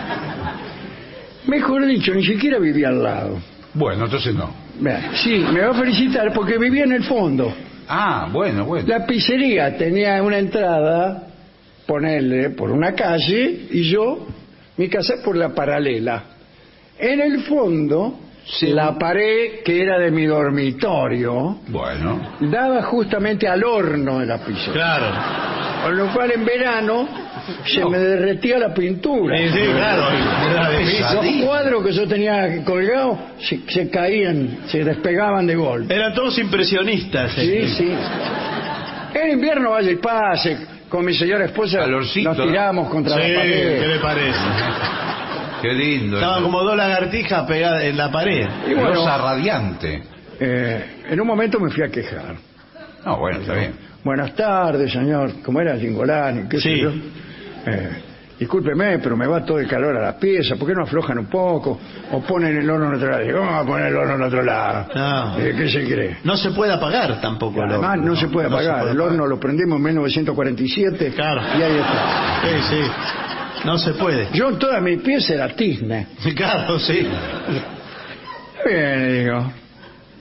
Mejor dicho, ni siquiera vivía al lado. Bueno, entonces no. Vea, sí, me va a felicitar porque vivía en el fondo. Ah, bueno, bueno. La pizzería tenía una entrada, ponerle por una calle, y yo, mi casa por la paralela. En el fondo, Sí. la pared que era de mi dormitorio Bueno. daba justamente al horno de la pizzería. Claro. Con lo cual en verano se me derretía la pintura. Sí, sí, claro. Era de pizza. Los cuadros que yo tenía colgados se, se caían, se despegaban de golpe. Eran todos impresionistas. Sí, eh. sí. En invierno vaya y pase, con mi señora esposa Calorcito, nos ¿no? tiramos contra Sí, la ¿qué pared. le parece? Qué lindo. Estaban como dos lagartijas pegadas en la pared. Y bueno, Rosa radiante. eh, en un momento me fui a quejar. No, bueno, está bien. Buenas tardes, señor. ¿Cómo era Gingolani? ¿Qué sé Sí. yo? Eh, discúlpeme, pero me va todo el calor a la pieza. ¿Por qué no aflojan un poco? O ponen el horno en otro lado. Digo, ¿cómo va a poner el horno en otro lado? No. Eh, ¿Qué se cree? No se puede apagar tampoco. el Además, horno, no, se puede no apagar. puede El horno apagar. lo prendimos en mil novecientos cuarenta y siete. Claro. Y ahí está. Sí, sí. No se puede. Yo en toda mi pieza era tizne. Claro, sí. Bien, digo.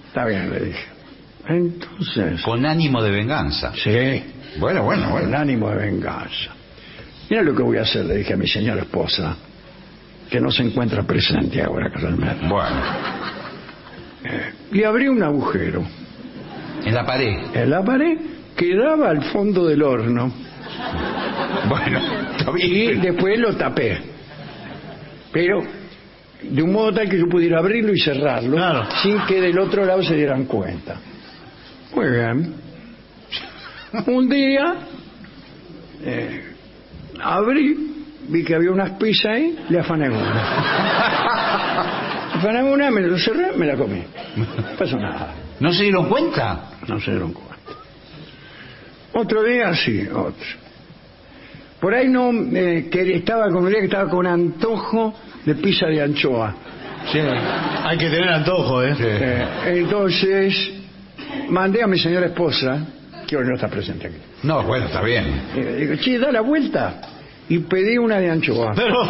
Está bien, le dije. Entonces... Con ánimo de venganza. Sí. Bueno, bueno, Con bueno. ánimo de venganza. Mira lo que voy a hacer, le dije a mi señora esposa, que no se encuentra presente ahora, casualmente. Bueno, Eh, y abrí un agujero en la pared. en la pared que daba al fondo del horno. Bueno, está Y bien. después lo tapé. Pero de un modo tal que yo pudiera abrirlo y cerrarlo, Claro. sin que del otro lado se dieran cuenta. Muy bien. Un día eh, abrí, vi que había unas pizzas ahí, le afané una. Afané una, me lo cerré, me la comí. No pasó nada. ¿No se dieron cuenta? No se dieron cuenta. Otro día, sí, otro. Por ahí no, eh, que estaba con un día que estaba con antojo de pizza de anchoa. Sí. Hay que tener antojo, ¿eh? Eh, entonces, mandé a mi señora esposa, que hoy no está presente aquí. No, bueno, está bien. Eh, digo, che, da la vuelta. Y pedí una de anchoa. Pero...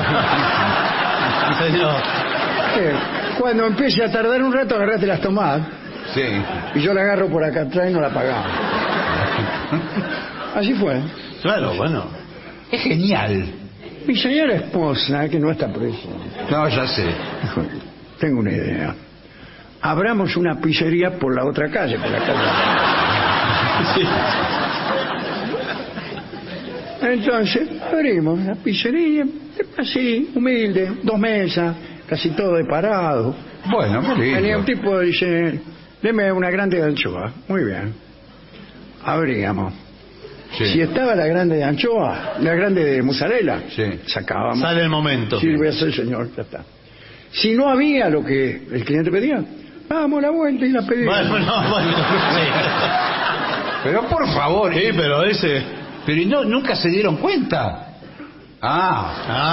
Señor. Eh, cuando empiece a tardar un rato, agarraste las tomadas. Sí. Y yo la agarro por acá atrás y no la pagaba. Así fue. Claro, bueno. Es genial. Mi señora esposa, que no está presente, No, ya sé. dijo, tengo una idea. Abramos una pizzería por la otra calle, por la calle. Sí. Entonces, abrimos una pizzería, así, humilde, dos mesas, casi todo de parado. Bueno, qué lindo. Venía un tipo y dice, deme una grande de anchoa. Muy bien. Abríamos. Sí. Si estaba la grande de anchoa, la grande de mozzarella, Sí. sacábamos. Sale el momento. Sírvese, señor, ya está. Si no había lo que el cliente pedía, damos la vuelta y la pedíamos. Bueno, no, bueno. Sí. Pero por favor. Sí, pero ese... Pero ¿y no, nunca se dieron cuenta? Ah,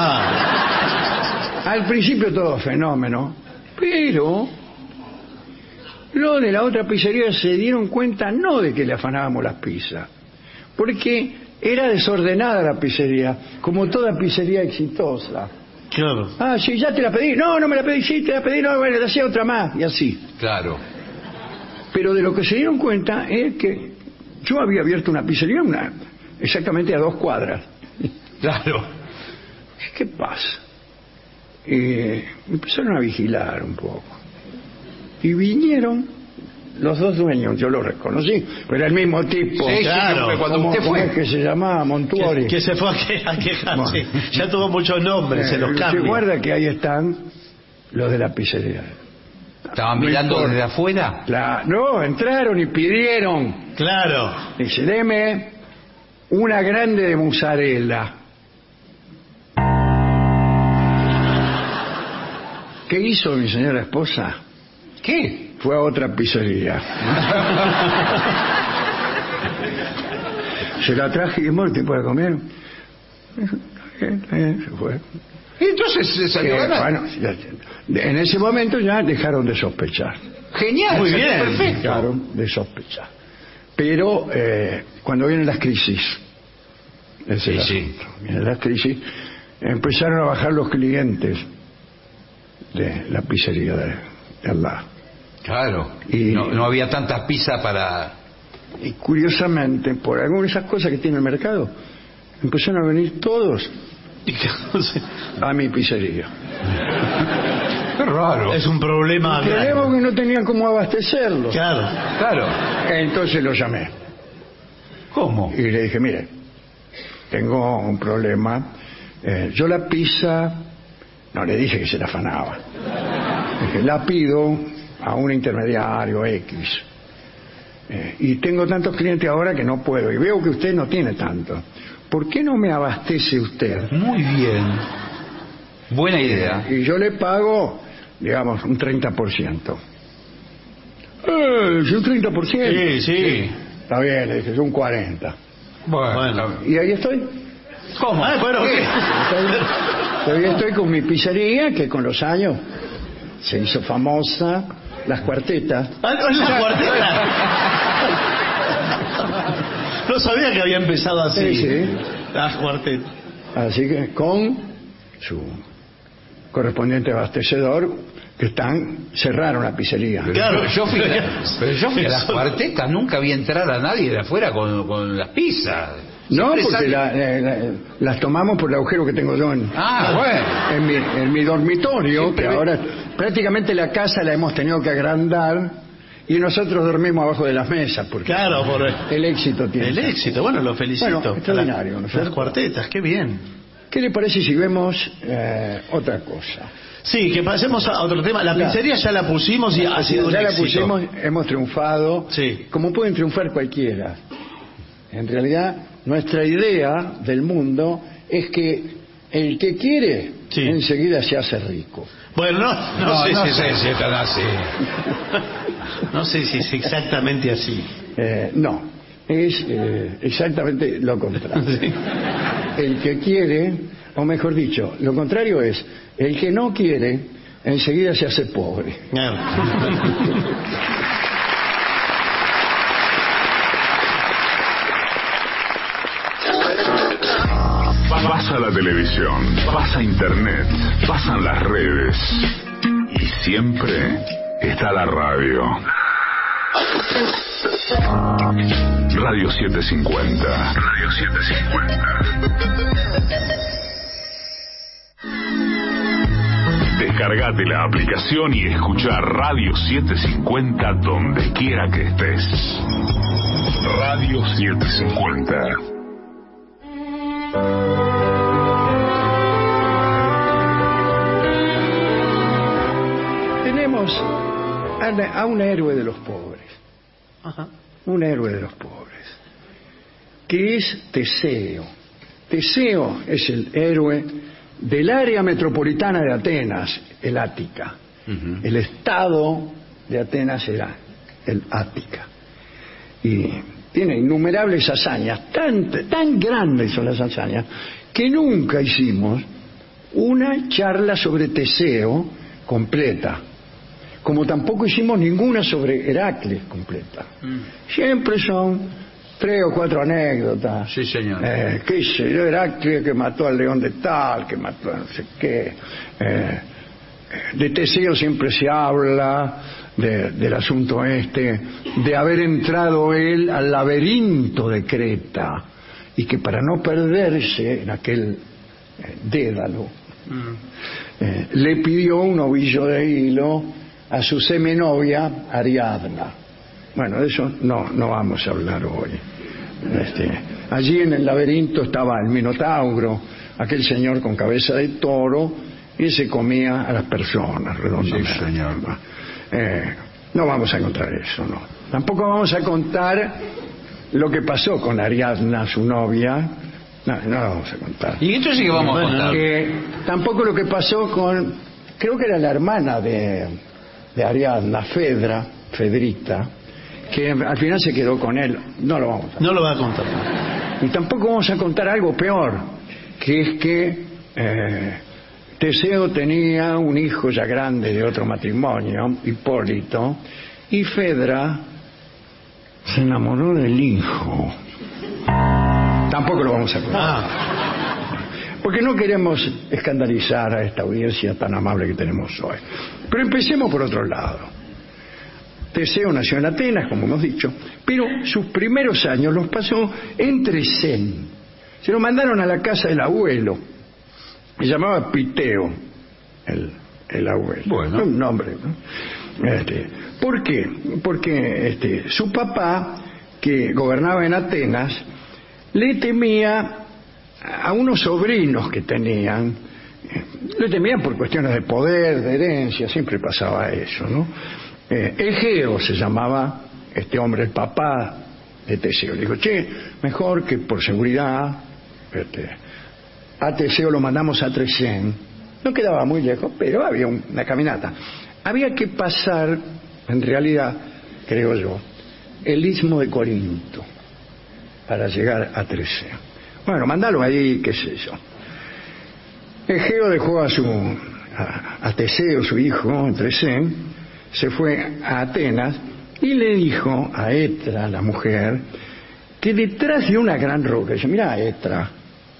Ah. Al principio todo fenómeno, pero lo de la otra pizzería se dieron cuenta no de que le afanábamos las pizzas, porque era desordenada la pizzería, como toda pizzería exitosa. Claro. Ah, sí, ya te la pedí. No, no me la pedí, sí, te la pedí, no, bueno, te hacía otra más, y así. claro. Pero de lo que se dieron cuenta es que yo había abierto una pizzería una, exactamente a dos cuadras. Claro. ¿Qué pasa? Eh, me empezaron a vigilar un poco. Y vinieron los dos dueños, yo los reconocí, pero era el mismo tipo. Sí, sí, claro. pero cuando ¿Cómo- usted cómo fue. es que se llamaba? Montuori. Que, que se fue a, que, a quejar, Bueno. sí. Ya tuvo muchos nombres, se los Eh, cambia. se guarda que ahí están los de la pizzería. ¿Estaban No mirando importa. desde afuera? La- no, entraron y pidieron. Claro. Dice, deme una grande de mozzarella. ¿Qué hizo mi señora esposa? ¿Qué? Fue a otra pizzería. Se la traje y es el tipo de comer. Está bien, está bien, se fue. Y entonces se salió Eh, ganando. bueno, ya- en ese momento ya dejaron de sospechar. Genial, Muy salió bien. perfecto. Dejaron de sospechar. Pero eh, cuando vienen las crisis, ese es el Sí, sí. asunto. Vienen las crisis, empezaron a bajar los clientes de la pizzería de, de al lado. Claro. Y- No, no había tantas pizzas para... Y curiosamente, por alguna de esas cosas que tiene el mercado, empezaron a venir todos Y que- sí. a mi pizzería. Qué raro. Es un problema. El problema es que no tenían cómo abastecerlos. Claro. Claro. Entonces lo llamé ¿Cómo? y le dije, mire, tengo un problema. Eh, yo la pizza, no le dije que se la afanaba. Dije, la pido a un intermediario X. Eh, y tengo tantos clientes ahora que no puedo. Y veo que usted no tiene tanto. ¿Por qué no me abastece usted? Muy bien. Buena idea. Y yo le pago, digamos, un treinta por ciento. Eh, ¿sí, un treinta por ciento? Sí, sí. Está bien, le dije, un cuarenta. Bueno. Bueno. Y ahí estoy. ¿Cómo? Ah, bueno, ¿qué? Todavía estoy con mi pizzería, que con los años se hizo famosa, las cuartetas. Ah, no, es la cuarteta. No sabía que había empezado así. Sí, sí. Las cuartetas. Así que con su correspondiente abastecedor, que están cerraron la pizzería. Claro, yo fui, pero yo fui a las cuartetas, nunca vi entrar a nadie de afuera con, con las pizzas. No, Siempre porque sale- la- la- la- las tomamos por el agujero que tengo yo en, Ah, bueno. en, mi, en mi dormitorio, Siempre que ve- ahora prácticamente la casa la hemos tenido que agrandar y nosotros dormimos abajo de las mesas, porque Claro, por el éxito tiene. el éxito. Bueno, lo felicito. Bueno, extraordinario, ¿no es Las cierto? cuartetas, qué bien. ¿Qué le parece si vemos eh, otra cosa? Sí, que pasemos a otro tema. La Claro. pizzería ya la pusimos y ha sido un ya la éxito. pusimos, hemos triunfado, Sí. como pueden triunfar cualquiera. En realidad, nuestra idea del mundo es que el que quiere Sí. enseguida se hace rico. Bueno, no, no, No, sé no si sé es si es tan así. No sé si es exactamente así. Eh, no, es eh, exactamente lo contrario. Sí. El que quiere, o mejor dicho, lo contrario es, el que no quiere, enseguida se hace pobre. Claro. Pasa la televisión, pasa internet, pasan las redes y siempre está la radio. Radio setecientos cincuenta. Radio setecientos cincuenta. Descargate la aplicación y escucha Radio setecientos cincuenta donde quiera que estés. Radio setecientos cincuenta. Tenemos a, a un héroe de los pobres, Ajá. un héroe de los pobres, que es Teseo. Teseo es el héroe del área metropolitana de Atenas, el Ática. Ujú. El estado de Atenas era el Ática. Y tiene innumerables hazañas, tan, tan grandes son las hazañas, que nunca hicimos una charla sobre Teseo completa, como tampoco hicimos ninguna sobre Heracles completa. Siempre son tres o cuatro anécdotas. Sí, señor. Eh, qué sé yo, Heracles que mató al león de tal, que mató a no sé qué. Eh, de Teseo siempre se habla de- del asunto este, de haber entrado él al laberinto de Creta y que para no perderse en aquel eh, dédalo, eh, le pidió un ovillo de hilo a su seminovia Ariadna. Bueno, de eso no, no vamos a hablar hoy. Este, allí en el laberinto estaba el Minotauro, aquel señor con cabeza de toro, y se comía a las personas redondamente. Sí, señor. Eh, no vamos a contar eso, no. Tampoco vamos a contar lo que pasó con Ariadna, su novia. No, no lo vamos a contar. Y esto sí que vamos a Bueno, contar. Eh, tampoco lo que pasó con, creo que era la hermana de, de Ariadna, Fedra, Fedrita, que al final se quedó con él. No lo vamos a contar. No lo va a contar. Y tampoco vamos a contar algo peor, que es que eh, Teseo tenía un hijo ya grande de otro matrimonio, Hipólito, y Fedra se enamoró del hijo. Tampoco lo vamos a contar. Ah, Porque no queremos escandalizar a esta audiencia tan amable que tenemos hoy. Pero empecemos por otro lado. Teseo nació en Atenas, como hemos dicho, pero sus primeros años los pasó en Tresén. Se lo mandaron a la casa del abuelo. Se llamaba Piteo, el, el abuelo. Bueno. Un nombre, ¿no? Este, ¿por qué? Porque este, su papá, que gobernaba en Atenas, le temía a unos sobrinos que tenían, eh, le temían por cuestiones de poder, de herencia, siempre pasaba eso, ¿no? Eh, Egeo se llamaba este hombre, el papá de Teseo. Le dijo, che, mejor que por seguridad, este, a Teseo lo mandamos a Tresén. No quedaba muy lejos, pero había un- una caminata. Había que pasar, en realidad, creo yo, el istmo de Corinto para llegar a Tresén. Bueno, mandalo ahí, qué sé yo. Egeo dejó a su a, a Teseo, su hijo, en Tresén, se fue a Atenas y le dijo a Etra, la mujer, que detrás de una gran roca, dice, mira Etra,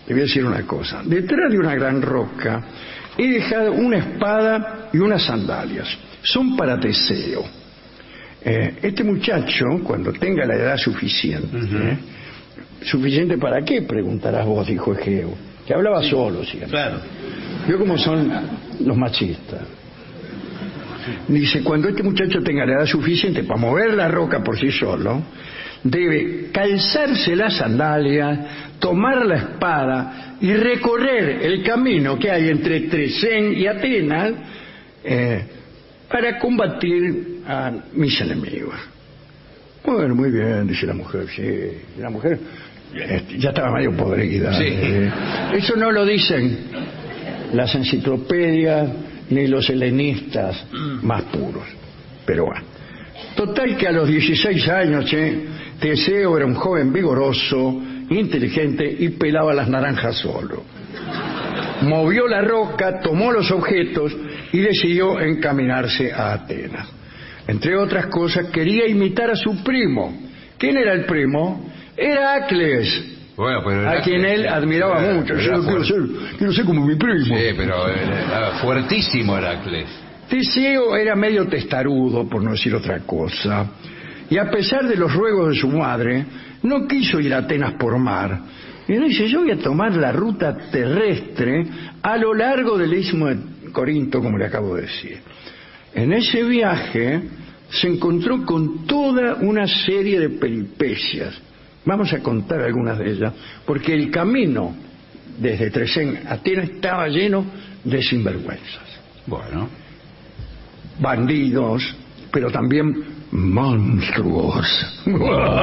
te voy a decir una cosa. Detrás de una gran roca he dejado una espada y unas sandalias. Son para Teseo. Eh, este muchacho, cuando tenga la edad suficiente, uh-huh. ¿eh? ¿Suficiente para qué? Preguntarás vos, dijo Egeo, que hablaba sí, solo siempre. Claro. Vio cómo son los machistas. Dice, cuando este muchacho tenga la edad suficiente para mover la roca por sí solo, debe calzarse la sandalia, tomar la espada y recorrer el camino que hay entre Tresén y Atenas eh, para combatir a mis enemigos. Bueno, muy bien, dice la mujer, sí. La mujer eh, ya estaba medio podrida. Sí. Eh. Eso no lo dicen las enciclopedias ni los helenistas más puros. Pero bueno. Total que a los dieciséis años, che, Teseo era un joven vigoroso, inteligente y pelaba las naranjas solo. Movió la roca, tomó los objetos y decidió encaminarse a Atenas. Entre otras cosas, quería imitar a su primo. ¿Quién era el primo? Heracles. Bueno, pero a quien él admiraba era, mucho. Yo quiero ser, quiero ser como mi primo. Sí, pero era fuertísimo Heracles. Teseo era medio testarudo, por no decir otra cosa, y a pesar de los ruegos de su madre, no quiso ir a Atenas por mar. Y dice, yo voy a tomar la ruta terrestre a lo largo del istmo de Corinto, como le acabo de decir. En ese viaje se encontró con toda una serie de peripecias. Vamos a contar algunas de ellas, porque el camino desde Tresén a Atenas estaba lleno de sinvergüenzas. Bueno. Bandidos, pero también monstruos.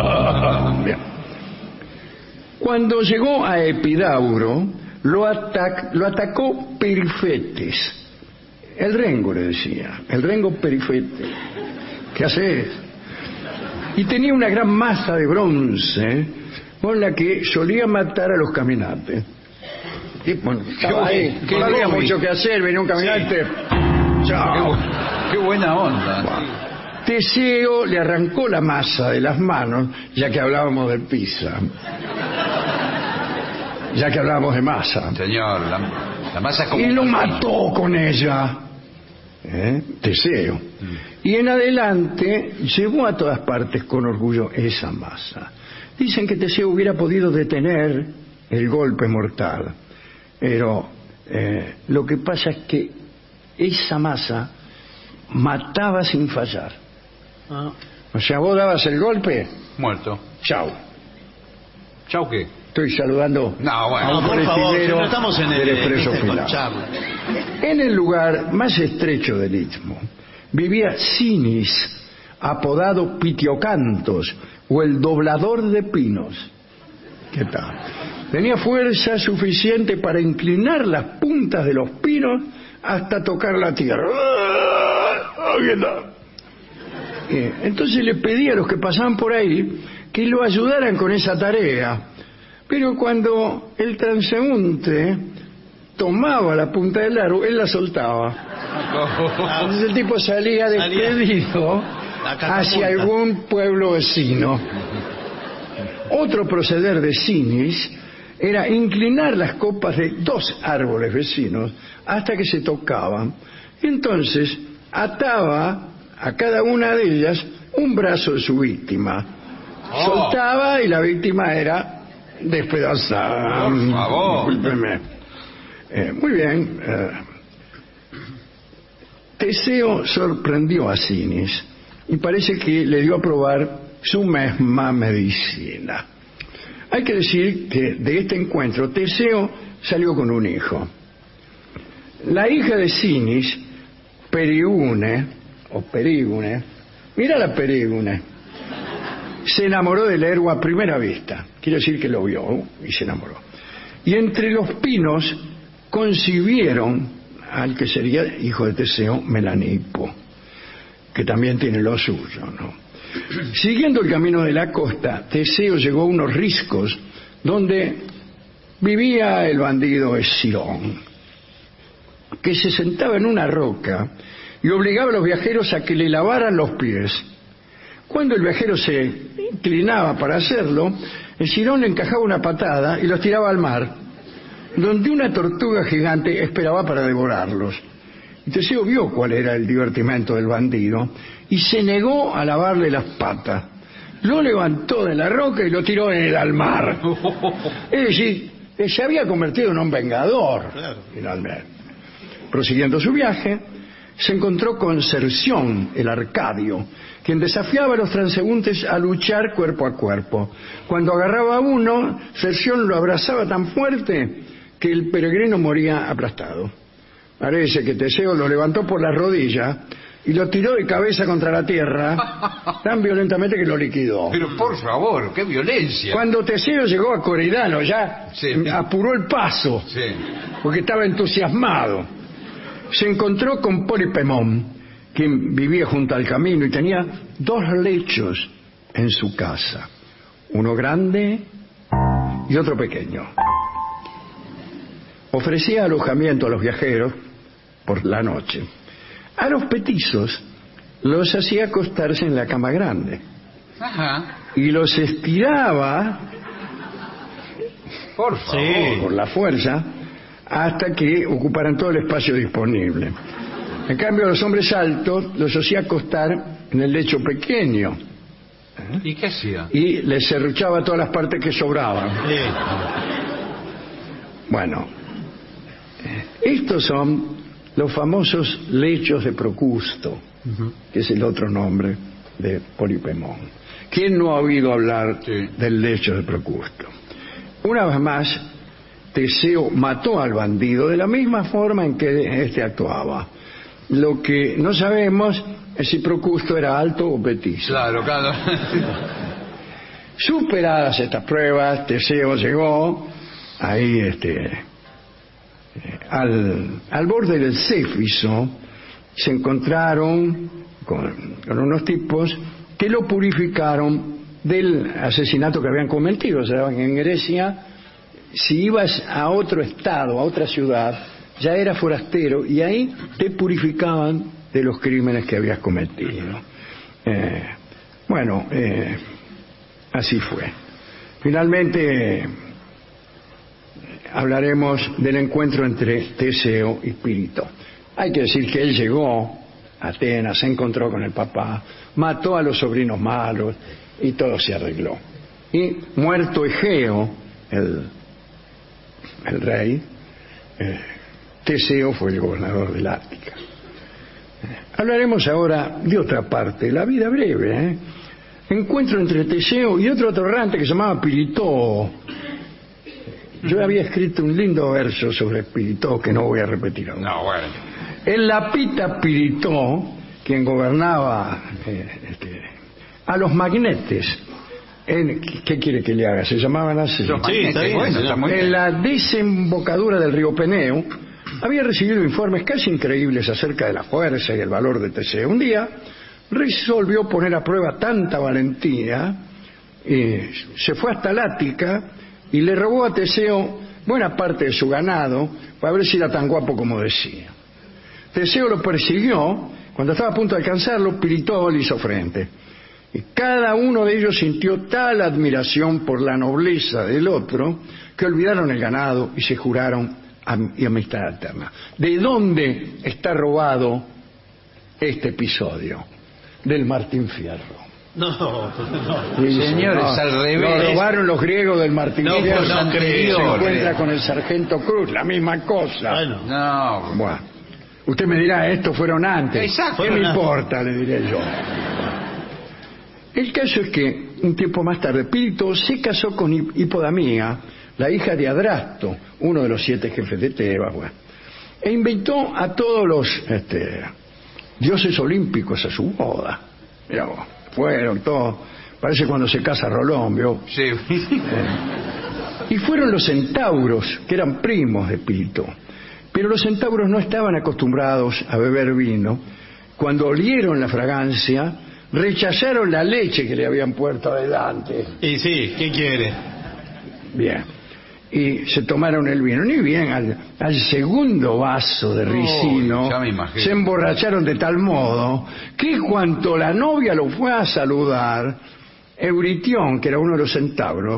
Cuando llegó a Epidauro, lo, atac- lo atacó Perifetes. El rengo, le decía, el rengo Perifetes. ¿Qué haces? Y tenía una gran masa de bronce con la que solía matar a los caminantes. Y bueno, estaba ahí, que no había mucho que hacer, venía un caminante. Sí. Chao. Qué, qué buena onda. Bueno. Teseo le arrancó la masa de las manos, ya que hablábamos de pizza. Ya que hablábamos de masa. Señor, la, la masa es como... Y lo mató con ella. ¿Eh? Teseo. Mm. Y en adelante llevó a todas partes con orgullo esa masa. Dicen que Teseo hubiera podido detener el golpe mortal. Pero eh, lo que pasa es que esa masa mataba sin fallar. Ah. O sea, vos dabas el golpe, muerto. Chau. ¿Chau qué? Estoy saludando no, bueno, a un no, por favor, si no estamos en el, del Expreso este Pilar. En el lugar más estrecho del istmo vivía Sinis, apodado Pitiocantos, o el doblador de pinos. ¿Qué tal? Tenía fuerza suficiente para inclinar las puntas de los pinos hasta tocar la tierra. Entonces le pedí a los que pasaban por ahí que lo ayudaran con esa tarea. Pero cuando el transeúnte tomaba la punta del árbol, él la soltaba. Entonces el tipo salía despedido hacia algún pueblo vecino. Otro proceder de Sinis era inclinar las copas de dos árboles vecinos hasta que se tocaban. Entonces ataba a cada una de ellas un brazo de su víctima. Oh. Soltaba y la víctima era despedazada. Por favor. Discúlpeme. Eh, muy bien. Eh, Teseo sorprendió a Sinis y parece que le dio a probar su misma medicina. Hay que decir que de este encuentro Teseo salió con un hijo. La hija de Sinis, Perigune, o Perigune, mira la Perigune, se enamoró del héroe a primera vista. Quiere decir que lo vio y se enamoró. Y entre los pinos concibieron al que sería hijo de Teseo, Melanipo, que también tiene lo suyo, ¿no? Siguiendo el camino de la costa, Teseo llegó a unos riscos donde vivía el bandido Escirón, que se sentaba en una roca y obligaba a los viajeros a que le lavaran los pies. Cuando el viajero se inclinaba para hacerlo, Escirón le encajaba una patada y los tiraba al mar. donde una tortuga gigante esperaba para devorarlos. Y Teseo vio cuál era el divertimento del bandido y se negó a lavarle las patas. Lo levantó de la roca y lo tiró en el mar. Es decir, se había convertido en un vengador, claro. Finalmente. Prosiguiendo su viaje, se encontró con Cerción, el arcadio, quien desafiaba a los transeúntes a luchar cuerpo a cuerpo. Cuando agarraba a uno, Cerción lo abrazaba tan fuerte que el peregrino moría aplastado. Parece que Teseo lo levantó por la rodilla y lo tiró de cabeza contra la tierra tan violentamente que lo liquidó. Pero por favor, qué violencia. Cuando Teseo llegó a Coridano ya sí. apuró el paso, sí. porque estaba entusiasmado. Se encontró con Polipemón, quien vivía junto al camino y tenía dos lechos en su casa, uno grande y otro pequeño. Ofrecía alojamiento a los viajeros por la noche. A los petizos los hacía acostarse en la cama grande. Ajá. Y los estiraba por favor, sí. por la fuerza hasta que ocuparan todo el espacio disponible. En cambio, a los hombres altos los hacía acostar en el lecho pequeño. ¿Eh? ¿Y qué hacía? Y les serruchaba todas las partes que sobraban. Sí. Bueno, estos son los famosos lechos de Procusto, uh-huh. que es el otro nombre de Polipemón. ¿Quién no ha oído hablar sí. del lecho de Procusto? Una vez más, Teseo mató al bandido de la misma forma en que éste actuaba. Lo que no sabemos es si Procusto era alto o petizo. Claro, claro. Superadas estas pruebas, Teseo llegó ahí este, al, al borde del Céfiso. Se encontraron con, con unos tipos que lo purificaron del asesinato que habían cometido. O sea, en Grecia, si ibas a otro estado, a otra ciudad, ya era forastero y ahí te purificaban de los crímenes que habías cometido. Eh, bueno, eh, así fue. Finalmente hablaremos del encuentro entre Teseo y Pirito. Hay que decir que él llegó a Atenas, se encontró con el papá, mató a los sobrinos malos y todo se arregló. Y muerto Egeo, el, el rey, eh, Teseo fue el gobernador del Ática. Eh, hablaremos ahora de otra parte, la vida breve, ¿eh? Encuentro entre Teseo y otro atorrante que se llamaba Pirito. Yo había escrito un lindo verso sobre Pirito que no voy a repetir ahora. No, bueno. El lapita Pirito, quien gobernaba eh, este, a los magnetes, en, ¿qué quiere que le haga? Se llamaban así. Sí, está bien, bueno, está muy bien. En la desembocadura del río Peneo, había recibido informes casi increíbles acerca de la fuerza y el valor de Teseo. Un día resolvió poner a prueba tanta valentía, eh, se fue hasta el Ática y le robó a Teseo buena parte de su ganado para ver si era tan guapo como decía. Teseo lo persiguió. Cuando estaba a punto de alcanzarlo, Pirito le hizo frente. Y cada uno de ellos sintió tal admiración por la nobleza del otro que olvidaron el ganado y se juraron am- y amistad eterna. ¿De dónde está robado este episodio? Del Martín Fierro. No, no. Señores, no, al revés. Lo robaron los griegos del Martín no, Fierro. No, no, se encuentra con el sargento Cruz, la misma cosa. Bueno, no. Bueno, usted me dirá, estos fueron antes. Exacto. ¿Qué me importa? Le diré yo. El caso es que un tiempo más tarde Pirito se casó con Hipodamía, la hija de Adrasto, uno de los siete jefes de Tebas, bueno, e invitó a todos los este, dioses olímpicos a su boda. Mirá vos, fueron todos, parece cuando se casa Rolón, ¿vio? Sí. Eh, y fueron los centauros, que eran primos de Pirito. Pero los centauros no estaban acostumbrados a beber vino. Cuando olieron la fragancia, rechazaron la leche que le habían puesto adelante. Y sí, ¿qué quiere? Bien. Y se tomaron el vino. Ni bien al, al segundo vaso de ricino, oh, se emborracharon de tal modo que cuando la novia lo fue a saludar, Euritión, que era uno de los centauros,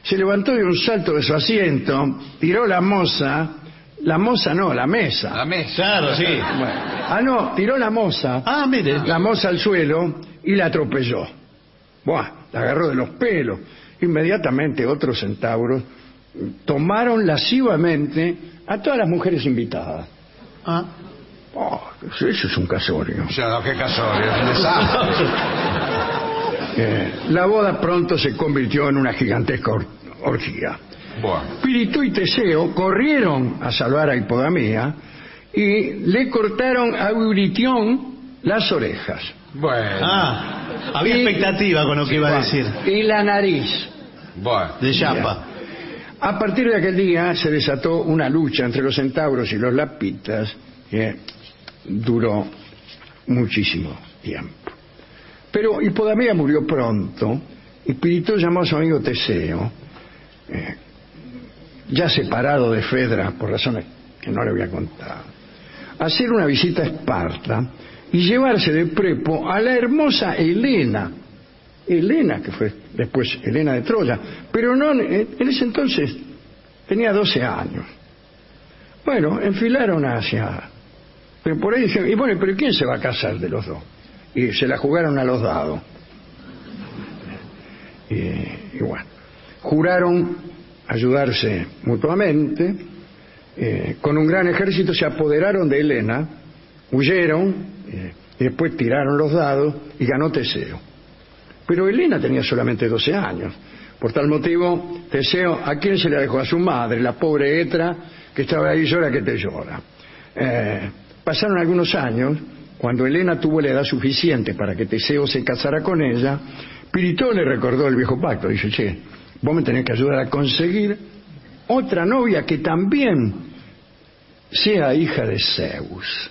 se levantó de un salto de su asiento, tiró la moza, la moza no, la mesa. La mesa. Claro, sí. Bueno, ah, no, tiró la moza, Ah, mire. la moza al suelo y la atropelló. Buah, la agarró de los pelos. Inmediatamente otros centauros tomaron lascivamente a todas las mujeres invitadas. Ah. Oh, eso es un casorio. O sea, no, qué casorio, es un desastre. Eh, la boda pronto se convirtió en una gigantesca or- orgía. Bueno. Pirito y Teseo corrieron a salvar a Hipodamía y le cortaron a Euritión las orejas. Bueno. Ah, había Y- expectativa con lo que iba a decir. Y la nariz. Bueno. De Yapa. A partir de aquel día se desató una lucha entre los centauros y los lapitas que duró muchísimo tiempo. Pero Hipodamía murió pronto y Pirito llamó a su amigo Teseo, eh, ya separado de Fedra por razones que no le voy a contar, a hacer una visita a Esparta y llevarse de prepo a la hermosa Helena. Helena, que fue después Helena de Troya, pero no en ese entonces tenía doce años. Bueno, enfilaron hacia... Pero por ahí dijeron, y bueno, ¿pero quién se va a casar de los dos? Y se la jugaron a los dados. Y, y bueno, juraron ayudarse mutuamente, eh, con un gran ejército se apoderaron de Helena, huyeron, eh, y después tiraron los dados y ganó Teseo. Pero Helena tenía solamente doce años. Por tal motivo, Teseo, ¿a quién se la dejó? A su madre, la pobre Etra, que estaba ahí llora que te llora. Eh, pasaron algunos años, cuando Helena tuvo la edad suficiente para que Teseo se casara con ella, Pirito le recordó el viejo pacto. Dice, che, vos me tenés que ayudar a conseguir otra novia que también sea hija de Zeus.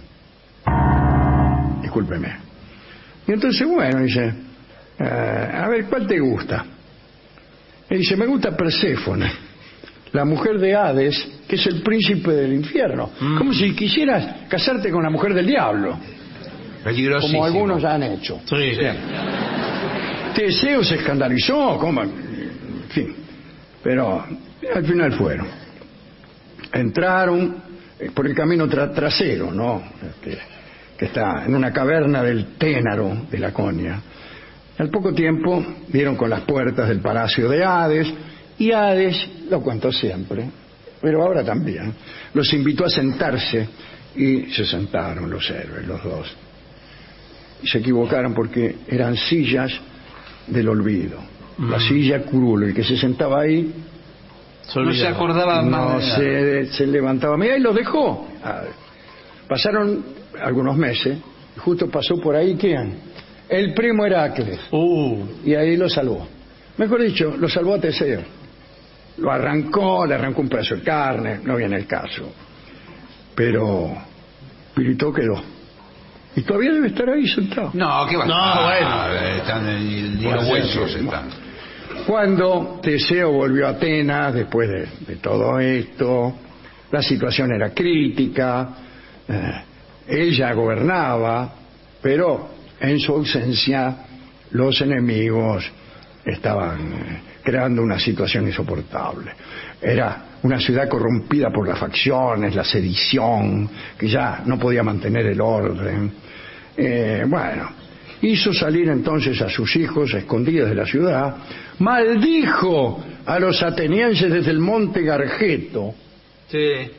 Mm. Discúlpeme. Y entonces, bueno, dice, uh, a ver, ¿cuál te gusta? Y dice, me gusta Perséfone, la mujer de Hades, que es el príncipe del infierno. Mm. Como si quisieras casarte con la mujer del diablo. Peligrosísimo. Como algunos ya han hecho. Sí. Bien. Teseo se escandalizó, como... En fin. Pero al final fueron. Entraron por el camino tra trasero, ¿no? Este, que está en una caverna del Ténaro de Laconia. Al poco tiempo dieron con las puertas del palacio de Hades, y Hades, lo cuento siempre, pero ahora también, los invitó a sentarse y se sentaron los héroes, los dos. Y se equivocaron porque eran sillas del olvido. Mm. La silla curulo, el que se sentaba ahí se no se acordaba no más. Se, se levantaba. Mira, y los dejó. Pasaron algunos meses, y justo pasó por ahí, ¿quién? El primo Heracles. Uh. Y ahí lo salvó. Mejor dicho, lo salvó a Teseo. Lo arrancó, le arrancó un pedazo de carne, no viene el caso. Pero Pirito quedó. Y todavía debe estar ahí sentado. No, ¿qué va a No, estar? bueno. Están ni los huesos están. Cuando Teseo volvió a Atenas, después de, de todo esto, la situación era crítica, eh, ella gobernaba, pero en su ausencia los enemigos estaban eh, creando una situación insoportable. Era una ciudad corrompida por las facciones, la sedición, que ya no podía mantener el orden. Eh, bueno, hizo salir entonces a sus hijos escondidos de la ciudad, maldijo a los atenienses desde el monte Gargeto. Sí. Eh,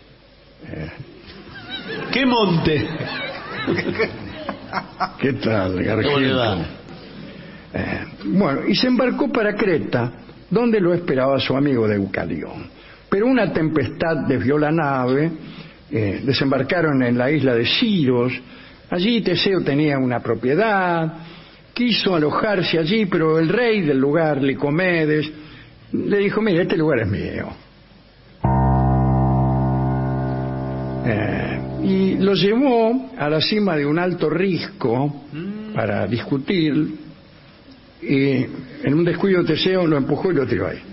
¿Qué monte? ¿Qué tal, Gargeto? Eh, bueno, y se embarcó para Creta, donde lo esperaba su amigo Deucalión. Pero una tempestad desvió la nave, eh, desembarcaron en la isla de Siros. Allí Teseo tenía una propiedad, quiso alojarse allí, pero el rey del lugar, Licomedes, le dijo, mira, este lugar es mío. Eh, y lo llevó a la cima de un alto risco para discutir, y en un descuido Teseo lo empujó y lo tiró ahí.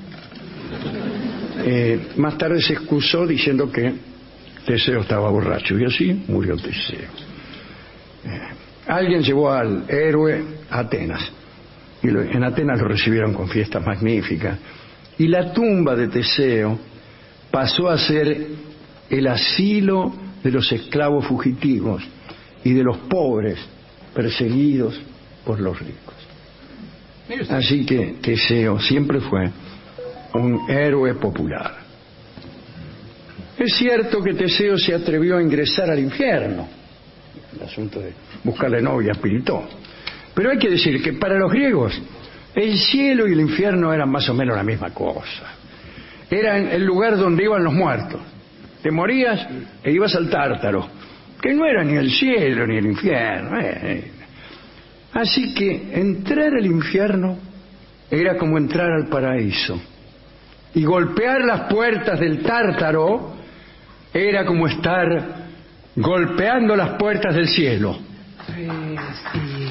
Eh, más tarde se excusó diciendo que Teseo estaba borracho, y así murió Teseo. Eh, alguien llevó al héroe a Atenas, y lo, en Atenas lo recibieron con fiestas magníficas, y la tumba de Teseo pasó a ser el asilo de los esclavos fugitivos y de los pobres perseguidos por los ricos. Así que Teseo siempre fue un héroe popular. Es cierto que Teseo se atrevió a ingresar al infierno, el asunto de buscarle novia a Espiritón. Pero hay que decir que para los griegos el cielo y el infierno eran más o menos la misma cosa. Eran el lugar donde iban los muertos. Te morías e ibas al Tártaro, que no era ni el cielo ni el infierno. Eh. Así que entrar al infierno era como entrar al paraíso. Y golpear las puertas del Tártaro era como estar golpeando las puertas del cielo. Sí, sí.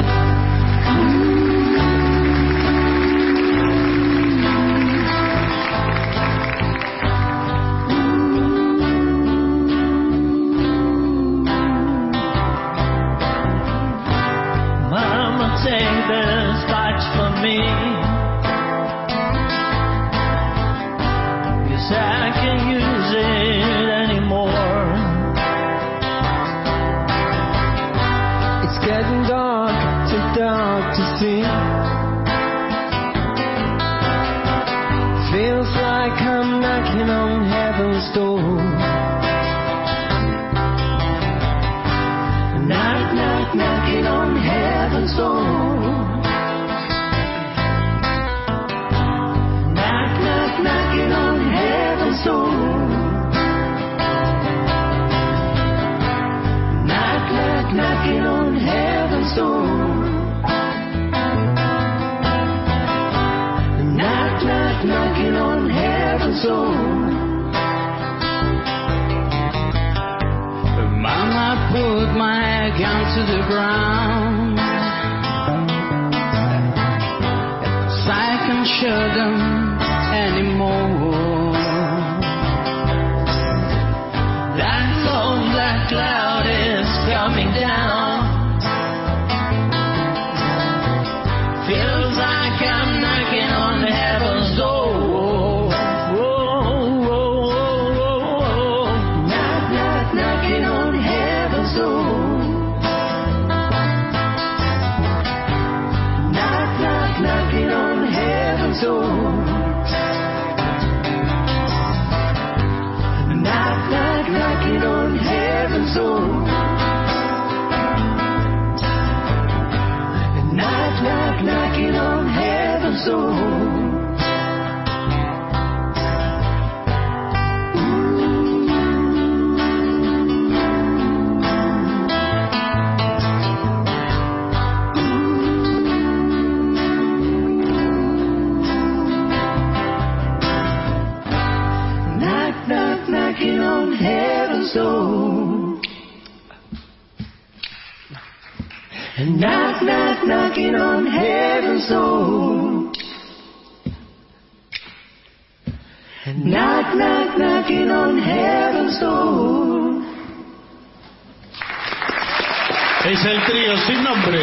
Es el trío sin nombre.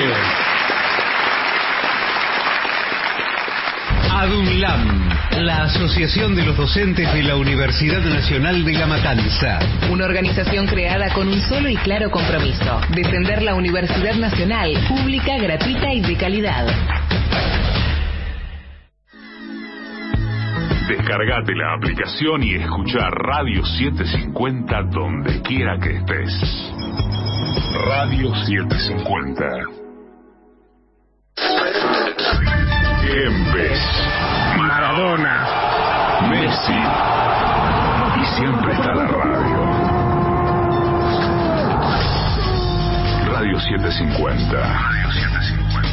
ADUNLAM, la Asociación de los Docentes de la Universidad Nacional de La Matanza. Una organización creada con un solo y claro compromiso: defender la Universidad Nacional, pública, gratuita y de calidad. Descargate la aplicación y escucha Radio setecientos cincuenta donde quiera que estés. Radio setecientos cincuenta. Kempes, Maradona, Messi. Y siempre está la radio. Radio setecientos cincuenta. Radio setecientos cincuenta.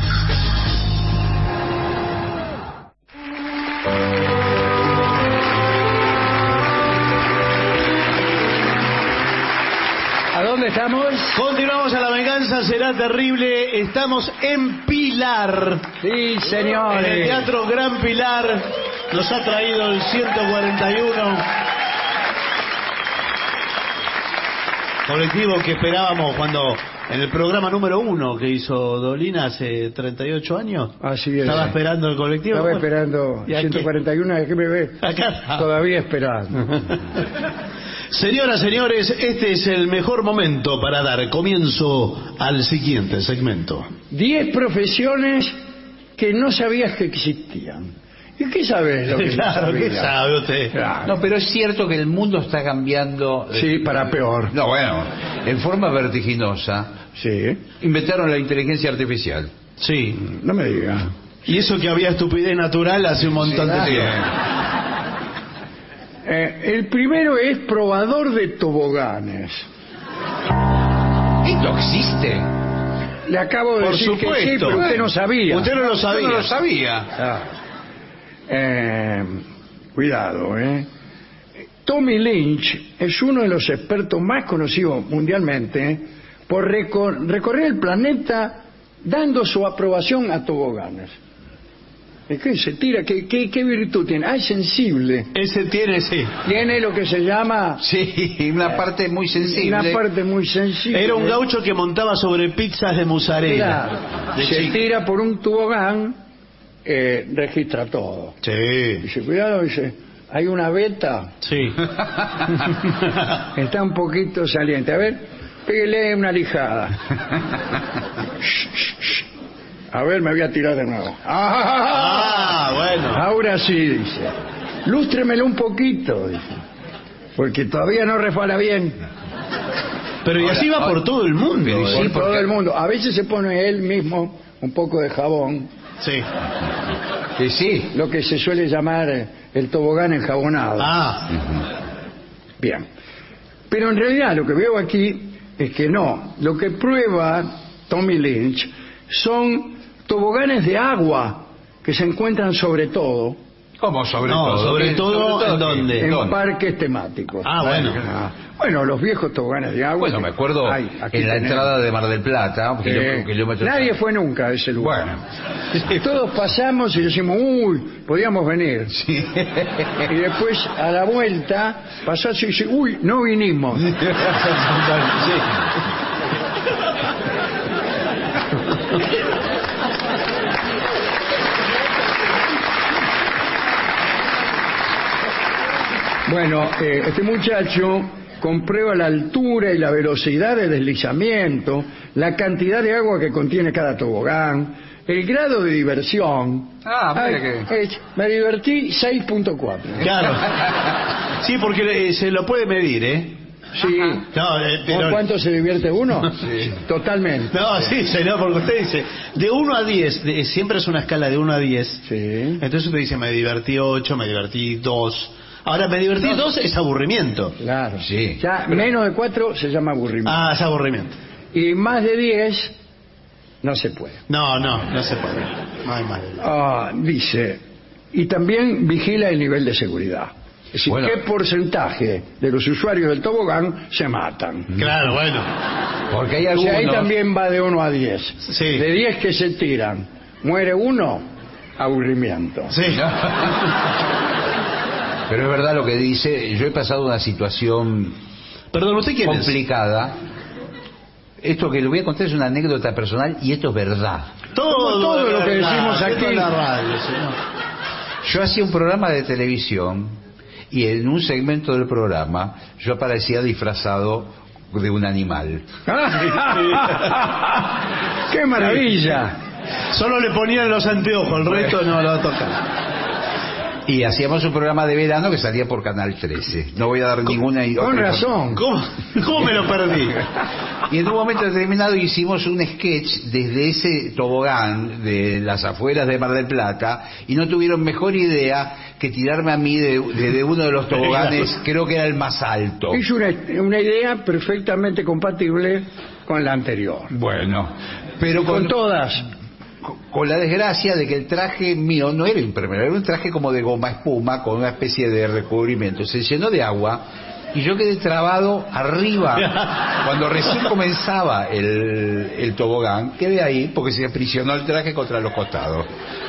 ¿A dónde estamos? Continuamos a La Venganza Será Terrible. Estamos en Pilar. Sí, señores. En el Teatro Gran Pilar. Nos ha traído el ciento cuarenta y uno. Colectivo que esperábamos cuando En el programa número uno que hizo Dolina hace treinta y ocho años. Así es. Estaba esperando el colectivo. Estaba Bueno, esperando ¿y a ciento cuarenta y uno de G M B. Acá. Todavía esperando. Señoras, señores, este es el mejor momento para dar comienzo al siguiente segmento. Diez profesiones que no sabías que existían. ¿Y qué sabes lo que Claro, no ¿qué sabías? sabe usted? Claro. No, pero es cierto que el mundo está cambiando. eh, Sí, para peor. No, bueno, en forma vertiginosa. Sí. Inventaron la inteligencia artificial. Sí. No me digas. Y eso que había estupidez natural hace un montón de Sí. tiempo. Eh, el primero es probador de toboganes. ¿Esto existe? Le acabo de Por decir que sí, supuesto. pero usted no sabía. Usted no lo sabía. Yo no lo sabía. Ah. Eh, cuidado, ¿eh? Tommy Lynch es uno de los expertos más conocidos mundialmente por recor- recorrer el planeta dando su aprobación a toboganes. ¿Es que se tira? ¿Qué, qué, qué virtud tiene? Ah, es sensible. Ese tiene, sí. Tiene lo que se llama Sí, una parte muy sensible. una parte muy sensible. Era un gaucho que montaba sobre pizzas de mozzarella. Claro. De Se chico. tira por un tobogán, eh, registra todo. Sí. Dice, cuidado, dice, hay una beta, Sí. está un poquito saliente. A ver, pégale una lijada. A ver, me voy a tirar de nuevo. Ah, bueno. Ahora sí, dice. Lústremelo un poquito, dice. Porque todavía no resbala bien. Pero y así va por todo el mundo. Pero ¿eh? sí, Por todo porque- el mundo. A veces se pone él mismo un poco de jabón, Sí. Que sí. lo que se suele llamar eh, el tobogán enjabonado. Ah, Bien. Pero en realidad lo que veo aquí es que no. Lo que prueba Tommy Lynch son toboganes de agua que se encuentran sobre todo ¿Cómo sobre No, todo? sobre ¿Qué- todo, ¿en qué? dónde? en ¿Dónde? parques temáticos. Ah, bueno. Ah, bueno, los viejos toboganes de agua. Bueno, que me acuerdo hay, aquí en la tenemos. entrada de Mar del Plata, un Eh, kiló- kilómetro- nadie fue nunca a ese lugar. Bueno, Todos pasamos y decimos, uy, podíamos venir. sí. Y después, a la vuelta, pasás y dices, uy, no vinimos. Bueno, eh, este muchacho comprueba la altura y la velocidad de deslizamiento, la cantidad de agua que contiene cada tobogán, el grado de diversión. Ah, mira Ay, que- es- me divertí seis punto cuatro. claro. Sí, porque eh, se lo puede medir, ¿eh? Sí. No, eh, ¿Con pero... cuánto se divierte uno? Sí. Totalmente. No, sí, señor, porque usted dice, de uno a diez, de- siempre es una escala de uno a diez. Sí. Entonces usted dice, me divertí ocho, me divertí dos. Ahora, me divertí dos es aburrimiento. Claro. Sí. Ya menos de cuatro se llama aburrimiento. Ah, es aburrimiento. Y más de diez no se puede. No, no, no se puede. No hay más. Ah, dice, y también vigila el nivel de seguridad. Es decir, Bueno. qué porcentaje de los usuarios del tobogán se matan. Claro, bueno. Porque hay O algunos... sea, ahí también va de uno a diez. Sí. De diez que se tiran, muere uno, aburrimiento. Sí. Pero es verdad lo que dice. Yo he pasado una situación Perdón, ¿usted quién es? complicada. Esto que le voy a contar es una anécdota personal y esto es verdad. Todo, Todo lo que verdad, decimos esto aquí. es la radio, señor. Yo hacía un programa de televisión y en un segmento del programa yo aparecía disfrazado de un animal. ¡Qué maravilla! Solo le ponían los anteojos, el resto no lo va a tocar. Y hacíamos un programa de verano que salía por Canal trece. No voy a dar ninguna... Con otra- razón. ¿Cómo, ¿Cómo me lo perdí? Y en un momento determinado hicimos un sketch desde ese tobogán de las afueras de Mar del Plata y no tuvieron mejor idea que tirarme a mí de- desde uno de los toboganes, creo que era el más alto. Es una, una idea perfectamente compatible con la anterior. Bueno, pero Con con, todas. con la desgracia de que el traje mío no era impermeable, era un traje como de goma espuma con una especie de recubrimiento. Se llenó de agua y yo quedé trabado arriba. Cuando recién comenzaba el, el tobogán, quedé ahí porque se aprisionó el traje contra los costados.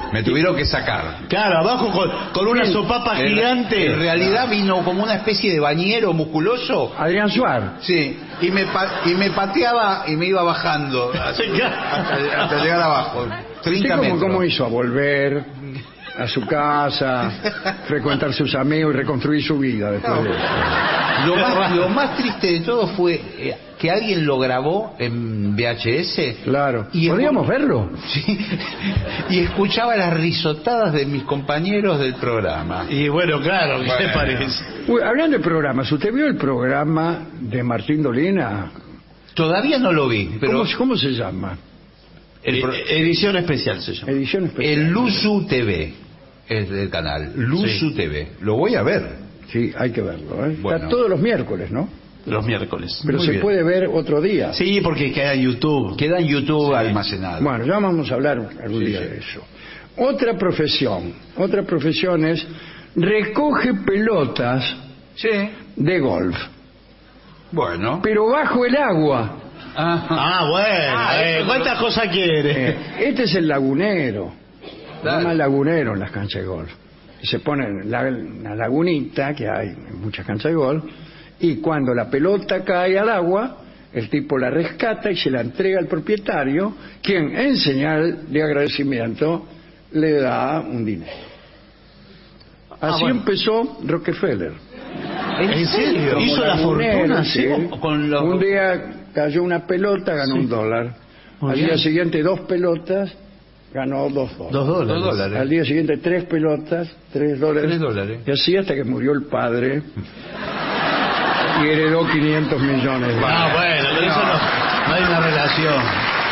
Me tuvieron que sacar. Claro, abajo con, con una Sí. sopapa En- gigante. En realidad vino como una especie de bañero musculoso. Adrián Suárez. Sí, y me, pa- y me pateaba y me iba bajando hasta, hasta- hasta llegar abajo. ¿Usted treinta cómo, metros. cómo hizo? A volver a su casa, frecuentar sus amigos y reconstruir su vida después de eso. Lo más, lo más triste de todo fue eh, que alguien lo grabó en V H S. Claro. Y es- ¿Podríamos verlo? Sí, y escuchaba las risotadas de mis compañeros del programa. Y bueno, claro, ¿qué Bueno. te parece? Uy, hablando de programas, ¿usted vio el programa de Martín Dolina? Todavía no lo vi, pero ¿Cómo, cómo se llama? el, pro- Eh, edición especial se llama. Edición especial. el Luzu T V es del canal. Luzu Sí. T V. Lo voy a ver. Sí, hay que verlo. ¿eh? Bueno. Está todos los miércoles, ¿no? Los miércoles. Pero Muy se bien. puede ver otro día. Sí, porque queda en YouTube. Queda en YouTube almacenado. Bueno, ya vamos a hablar algún Sí, día sí. de eso. Otra profesión, otra profesión es recoge pelotas Sí. de golf, Bueno. pero bajo el agua. Ah, Ah, bueno. Ah, eh, eso ¿Cuántas cosas quiere? Eh, este es el lagunero, se Claro. llama lagunero en las canchas de golf. Y se pone en la, una lagunita que hay en muchas canchas de golf, y cuando la pelota cae al agua, el tipo la rescata y se la entrega al propietario, quien en señal de agradecimiento le da un dinero. Ah, Así bueno. empezó Rockefeller. ¿En serio? Como ¿Hizo la lagunero, fortuna? sí. Sí. Con los- Un día cayó una pelota, ganó Sí. un dólar. Muy Al bien. día siguiente dos pelotas, ganó dos dólares. Dos dólares. Dos dólares. Al día siguiente tres pelotas, tres dólares. Tres dólares. Y así hasta que murió el padre y heredó quinientos millones de Ah, dólares. bueno, pero eso no, no hay una relación.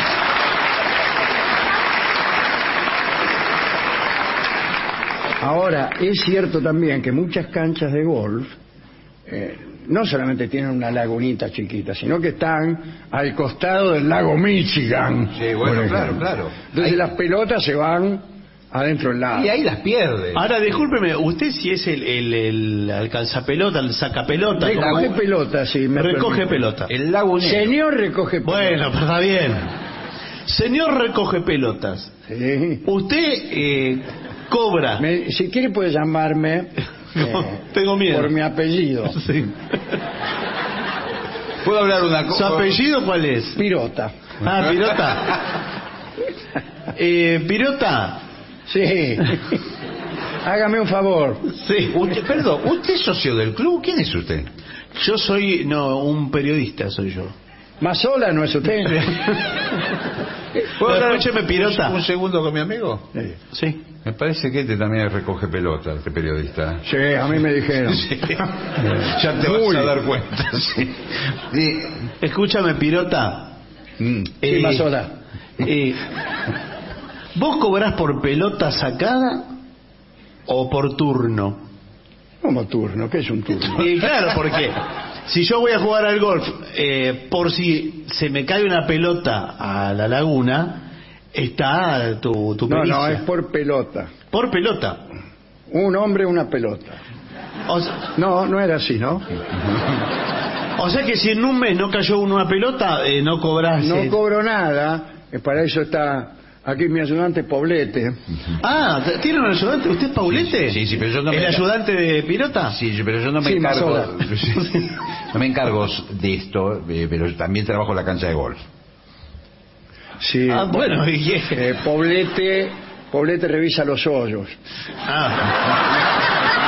Ahora, es cierto también que muchas canchas de golf eh, no solamente tienen una lagunita chiquita, sino que están al costado del lago Michigan. Sí, bueno, por claro, ejemplo. claro. Entonces Ahí- las pelotas se van adentro del lago. Y ahí las pierde. Ahora, discúlpeme, usted si es el, el, el alcanzapelota, el sacapelota. Recoge ¿cómo? pelota, sí. me Recoge permite. pelota. El lagunero. Señor recoge pelota. Bueno, pero está bien. Señor recoge pelotas. Sí. Usted eh, cobra. Me- si quiere puede llamarme No, eh, tengo miedo. por mi apellido. Sí. ¿Puedo hablar una ¿Su cosa? apellido cuál es? Pirota. Ah, Pirota. Eh, Pirota. Sí. Hágame un favor. Sí. Usted, perdón, ¿usted es socio del club? ¿Quién es usted? Yo soy, no, un periodista soy yo. Mazola no es usted. ¿Puedo hablar? un- Escúcheme, Pirota. un segundo con mi amigo? Sí. Sí. Me parece que este también recoge pelota, este periodista. Sí, a mí me dijeron. Ya te Muy. vas a dar cuenta, sí. Sí. Escúchame, Pirota. Mm. Sí, Eh, Mazola. eh, ¿Vos cobrás por pelota sacada o por turno? ¿Cómo turno? ¿Qué es un turno? Y claro, porque si yo voy a jugar al golf, eh, por si se me cae una pelota a la laguna, está tu, tu No, pericia. no, es por pelota. Por pelota. Un hombre, una pelota. O, sea- No, no era así, ¿no? o sea que si en un mes no cayó una pelota, eh, no cobrás. No eh. cobro nada, eh, para eso está aquí mi ayudante Poblete. Ah, ¿tiene un ayudante? ¿Usted es Paulete? Sí, sí, pero yo no ¿El me- ayudante de Pirota? Sí, pero yo no me Sí, encargo. Mazola. No me encargo de esto, eh, pero también trabajo en la cancha de golf. Sí. Ah, bueno, ¿y qué? Eh, Poblete, Poblete revisa los hoyos. Ah,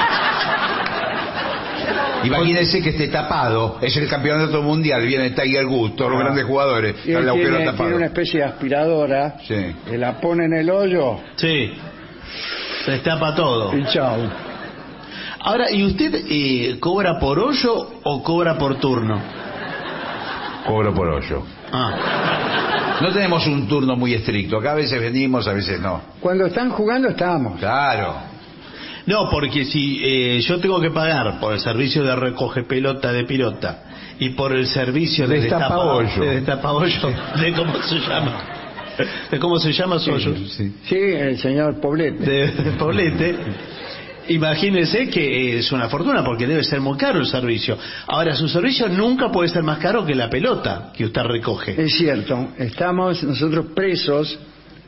Imagínense que esté tapado, es el campeonato mundial, viene Tiger Woods, todos los Ah. grandes jugadores, Y está él el agujero tiene, tapado. tiene una especie de aspiradora Sí. que la pone en el hoyo sí. Se destapa todo. y chao. Ahora, ¿y usted eh, cobra por hoyo o cobra por turno? Cobro por hoyo. Ah, No tenemos un turno muy estricto, acá a veces venimos, a veces no. Cuando están jugando estamos. Claro. no, porque si eh, yo tengo que pagar por el servicio de recoge pelota de Pirota y por el servicio de Destapahoyo. de destapahoyo, de cómo se llama, de cómo se llama su hoyo, Sí. Sí, el señor Poblete. de, de Poblete, imagínese que es una fortuna porque debe ser muy caro el servicio. Ahora, su servicio nunca puede ser más caro que la pelota que usted recoge. Es cierto, estamos nosotros presos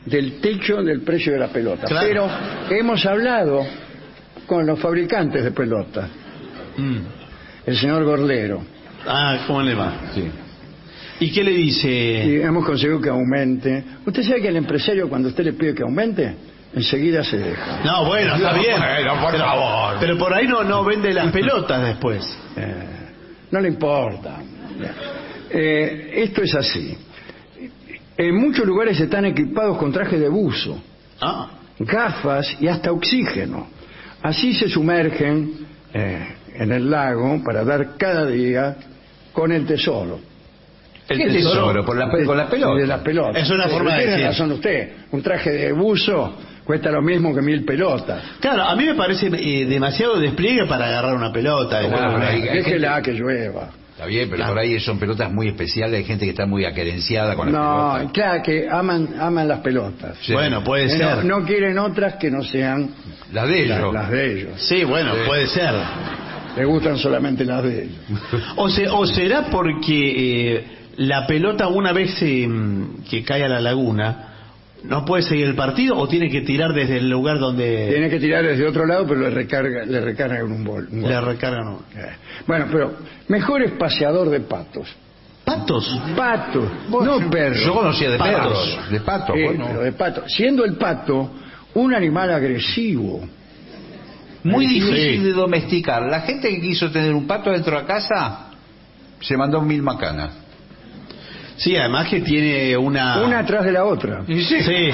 del techo del precio de la pelota. Claro. Pero hemos hablado con los fabricantes de pelotas. Mm. El señor Gordero. Ah, ¿cómo le va? Sí. ¿Y qué le Y dice? hemos conseguido que aumente. ¿Usted sabe que el empresario, cuando usted le pide que aumente, enseguida se deja? No, bueno, está No, bien. bueno, por pero, favor. pero por ahí no, no vende las pelotas después. Eh, no le importa. Eh, esto es así. En muchos lugares están equipados con trajes de buzo, Ah, gafas y hasta oxígeno. Así se sumergen eh, en el lago para dar cada día con el tesoro. El ¿Qué tesoro, tesoro? por la, con la pelota. De las pelotas. Es una forma de Tiene decir. razón usted. Un traje de buzo cuesta lo mismo que mil pelotas. claro, a mí me parece eh, demasiado despliegue para agarrar una pelota. Bueno, ¿no? pero hay- hay Déjela que llueva. Está bien, pero por ahí son pelotas muy especiales, hay gente que está muy aquerenciada con la No, pelota. claro que aman, aman las pelotas. Sí. Bueno, puede Eh, ser. No, no quieren otras que no sean La de la- ellos. las de ellos. Sí, bueno, Sí. puede ser. Les gustan solamente las de ellos. O, se- o será porque eh, la pelota una vez eh, que cae a la laguna no puede seguir el partido o tiene que tirar desde el lugar donde Tiene que tirar desde otro lado, pero le recarga, le recargan un bol. un gol. le recargan. ¿no? Eh, Bueno, pero mejor es paseador de patos. ¿Patos? Patos, no perros. Yo conocía de Patos. perros, de patos, Eh, bueno. pero de pato. Siendo el pato un animal agresivo. Muy Sí. difícil de domesticar. La gente que quiso tener un pato dentro de casa se mandó mil macanas. Sí, además que tiene una... Una atrás de la otra. Sí.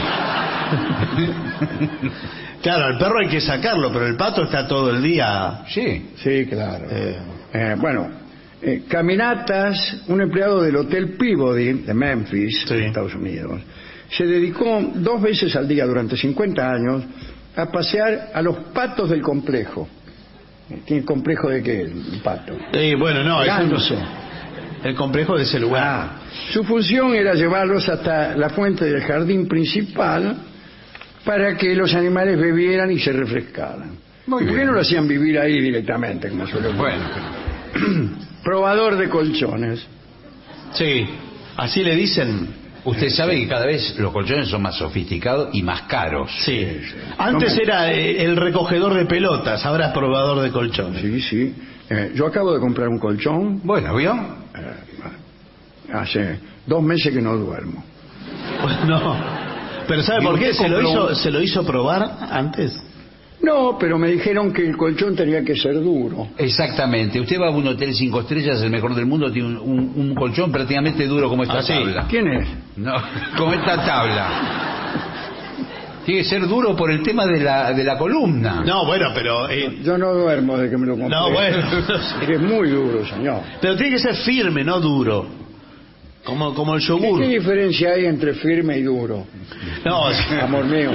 Claro, el perro hay que sacarlo, pero el pato está todo el día... Sí. Sí, claro. Eh. Eh, bueno, eh, caminatas, un empleado del Hotel Peabody de Memphis, Sí. Estados Unidos, se dedicó dos veces al día durante cincuenta años a pasear a los patos del complejo. ¿Tiene complejo de qué el pato? Eh, bueno, no, es Pegándose. el complejo de ese lugar. Ah, su función era llevarlos hasta la fuente del jardín principal para que los animales bebieran y se refrescaran. Muy ¿Y por qué bien. no lo hacían vivir ahí directamente, como suele ocurrir? Bueno, Probador de colchones. Sí, así le dicen. usted sabe que cada vez los colchones son más sofisticados y más caros. Sí. Antes ¿Cómo? era eh, el recogedor de pelotas, ahora es probador de colchones. Sí, sí. Eh, yo acabo de comprar un colchón. Bueno, ¿vio? eh, hace dos meses que no duermo. No. Pero ¿sabe ¿Y por qué? usted ¿Se lo, compró hizo, un- ¿Se lo hizo probar antes? No, pero me dijeron que el colchón tenía que ser duro. Exactamente. Usted va a un hotel cinco estrellas, el mejor del mundo, tiene un, un- un colchón prácticamente duro como esta Ah, sí. tabla. ¿Quién es? No, como esta tabla. Tiene que ser duro por el tema de la, de la columna. No, bueno, pero... eh, Yo no duermo de que me lo compré. no, bueno. Que es muy duro, señor. Pero tiene que ser firme, no duro. Como, como el ¿Qué, yogur. qué diferencia hay entre firme y duro? No, Amor mío.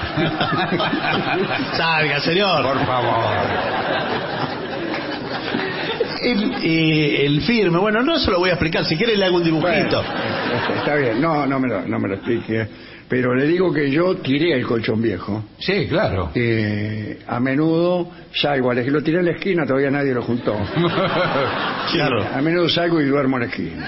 Salga, señor. Por favor. El, eh, el firme, bueno, no se lo voy a explicar. Si quiere le hago un dibujito. Bueno, está bien, no, no me lo, no me lo explique. Pero le digo que yo tiré el colchón viejo. Sí, claro. Eh, a menudo salgo, a la- lo tiré en la esquina, todavía nadie lo juntó. Claro. A menudo salgo y duermo en la esquina.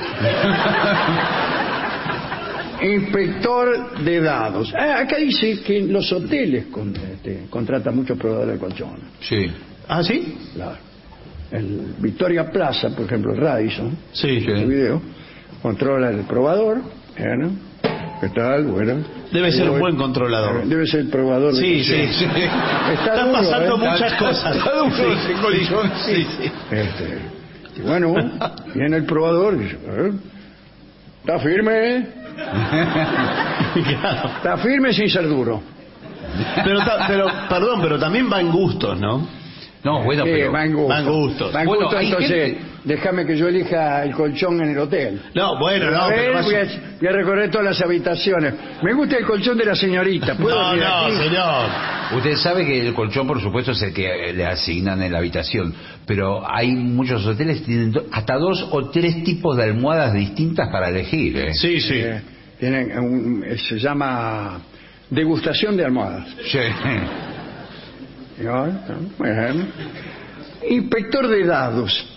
Inspector de dados. Ah, acá dice que en los hoteles con, este, contratan muchos probadores de colchones. Sí. ¿Ah, sí? Claro. El Victoria Plaza, por ejemplo, el Radisson, Sí. el video, controla el probador. ¿eh, no? ¿Qué tal? Bueno. Debe ser un Debe- buen controlador. Debe ser el probador de Sí, sí, colchones. sí. Está Están duro, pasando ¿eh? muchas cosas. Está duro Sí, ese colchón, sí, sí. Este, y bueno, viene el probador y dice, "¿Eh? ¿Está firme? Claro. Está firme sin ser duro. Pero, ta- pero, perdón, pero también va en gustos, ¿no? No, bueno, Sí, pero... va en gusto. va en gusto. Va en Bueno, gusto, hay entonces gente- déjame que yo elija el colchón en el hotel. No, bueno, no, a ver, pero más- voy, a, voy a recorrer todas las habitaciones. Me gusta el colchón de la señorita. ¿Puedo No, dormir no, aquí? señor. Usted sabe que el colchón, por supuesto, es el que le asignan en la habitación, pero hay muchos hoteles que tienen do- hasta dos o tres tipos de almohadas distintas para elegir. ¿eh? Sí, sí. Eh, tienen un- eh, se llama degustación de almohadas. Sí. ¿No? Bueno. Inspector de dados.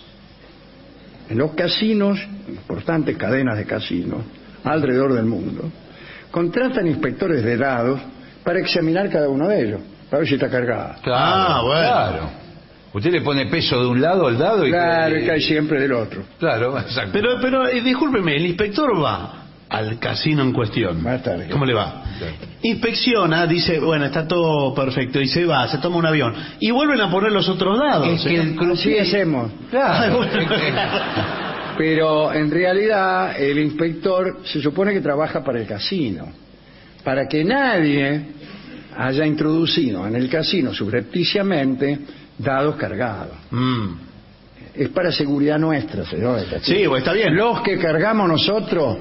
En los casinos, importantes cadenas de casinos, alrededor del mundo, contratan inspectores de dados para examinar cada uno de ellos, para ver si está cargado. Claro, Ah, bueno. claro. Usted le pone peso de un lado al dado y... Claro, y- y cae siempre del otro. Claro, exacto. Pero, pero eh, discúlpeme, el inspector va al casino en cuestión. Buenas tardes. ¿Cómo le va? Inspecciona, dice, bueno, está todo perfecto, y se va, se toma un avión. Y vuelven a poner los otros dados. Es que el Así crucier... hacemos. Claro. Bueno. Pero en realidad el inspector se supone que trabaja para el casino, para que nadie haya introducido en el casino subrepticiamente dados cargados. Mm. Es para seguridad nuestra, señor. Sí, pues, está bien. Los que cargamos nosotros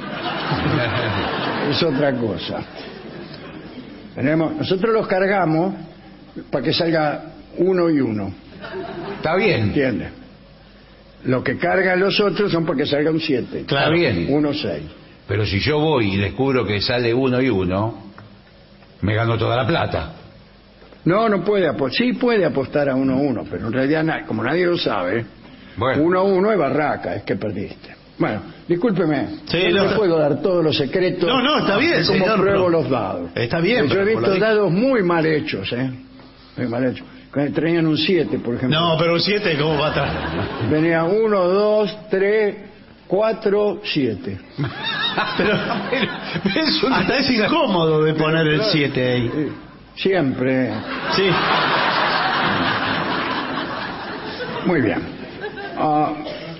es otra cosa. Tenemos, nosotros los cargamos para que salga uno y uno, Está bien. ¿entiendes? Lo que cargan los otros son para que salga un siete. Claro. Está bien. Uno seis. Pero si yo voy y descubro que sale uno y uno, me gano toda la plata. No, no puede apostar. Sí puede apostar a uno a uno, pero en realidad, na- como nadie lo sabe, Bueno. uno a uno es barraca, es que perdiste. Bueno, discúlpeme. Sí, yo no, no está- puedo dar todos los secretos. No, no, está bien, de cómo señor, pruebo pero- los dados. Está bien, Yo he pero por visto lo que- dados muy mal hechos, ¿eh? Muy mal hechos. Cuando traían un siete, por ejemplo. No, pero un siete, ¿cómo va atrás? Venía uno, dos, tres, cuatro, siete. Pero, Es un- hasta es incómodo de poner el siete ahí. Sí, siempre. Sí. Muy bien. Ah,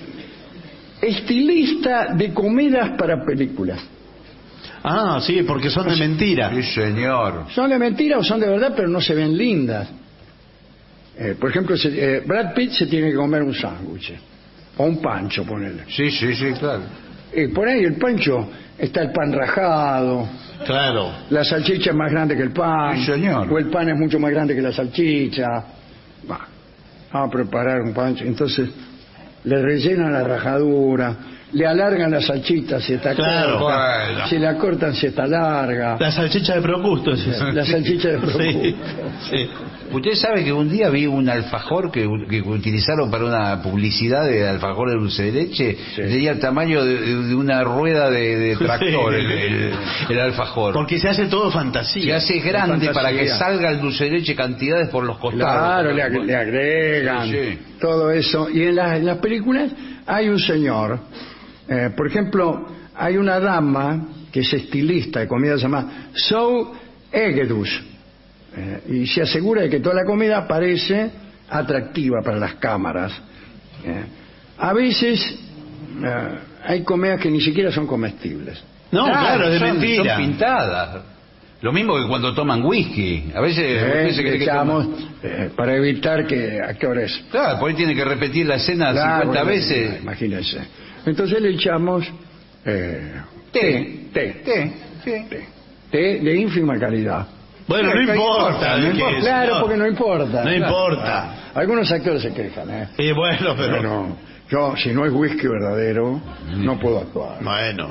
estilista de comidas para películas. Ah, sí, porque son de mentira. Sí, señor. Son de mentira o son de verdad, pero no se ven lindas. Eh, por ejemplo, se- eh, Brad Pitt se tiene que comer un sándwich. O un pancho, ponele. Sí, sí, sí, claro. Y por ahí el pancho está el pan rajado, Claro. la salchicha es más grande que el pan. Sí, señor. O el pan es mucho más grande que la salchicha. Va, vamos a preparar un pancho. Entonces, le rellenan la rajadura, le alargan la salchicha si está Claro. corta, Bueno. si la cortan si está larga. La salchicha de Procusto es esa. La salchicha de Procusto. Sí, sí. Usted sabe que un día vi un alfajor que, que utilizaron para una publicidad de alfajor de dulce de leche. Sí. Tenía el tamaño de, de una rueda de, de tractor, Sí. el, el- el alfajor. Porque se hace todo Se fantasía. hace grande Fantasía. para que salga el dulce de leche cantidades por los costados. Claro, le, ag- le agregan Sí, sí. todo eso. Y en, la- en las películas hay un señor, eh, por ejemplo, hay una dama que es estilista de comida, se llama Zoe Egedus, eh, y se asegura de que toda la comida parece atractiva para las cámaras. eh. A veces eh, hay comidas que ni siquiera son comestibles. No, claro, es de son, mentira. Son pintadas. Lo mismo que cuando toman whisky. A veces Eh, usted se cree que echamos, toma- eh, para evitar que actores Claro, por ahí tiene que repetir la escena Claro, cincuenta bueno, veces. Imagínense. Entonces le echamos eh, Té. té, Té, sí. té, té de ínfima calidad. Bueno, no Sí, importa. no ¿de importa. qué, Claro, señor? porque no importa. No Claro. importa. Ah, algunos actores se quejan, ¿eh? Y bueno, pero... Pero yo, si no es whisky verdadero, no puedo actuar. Bueno.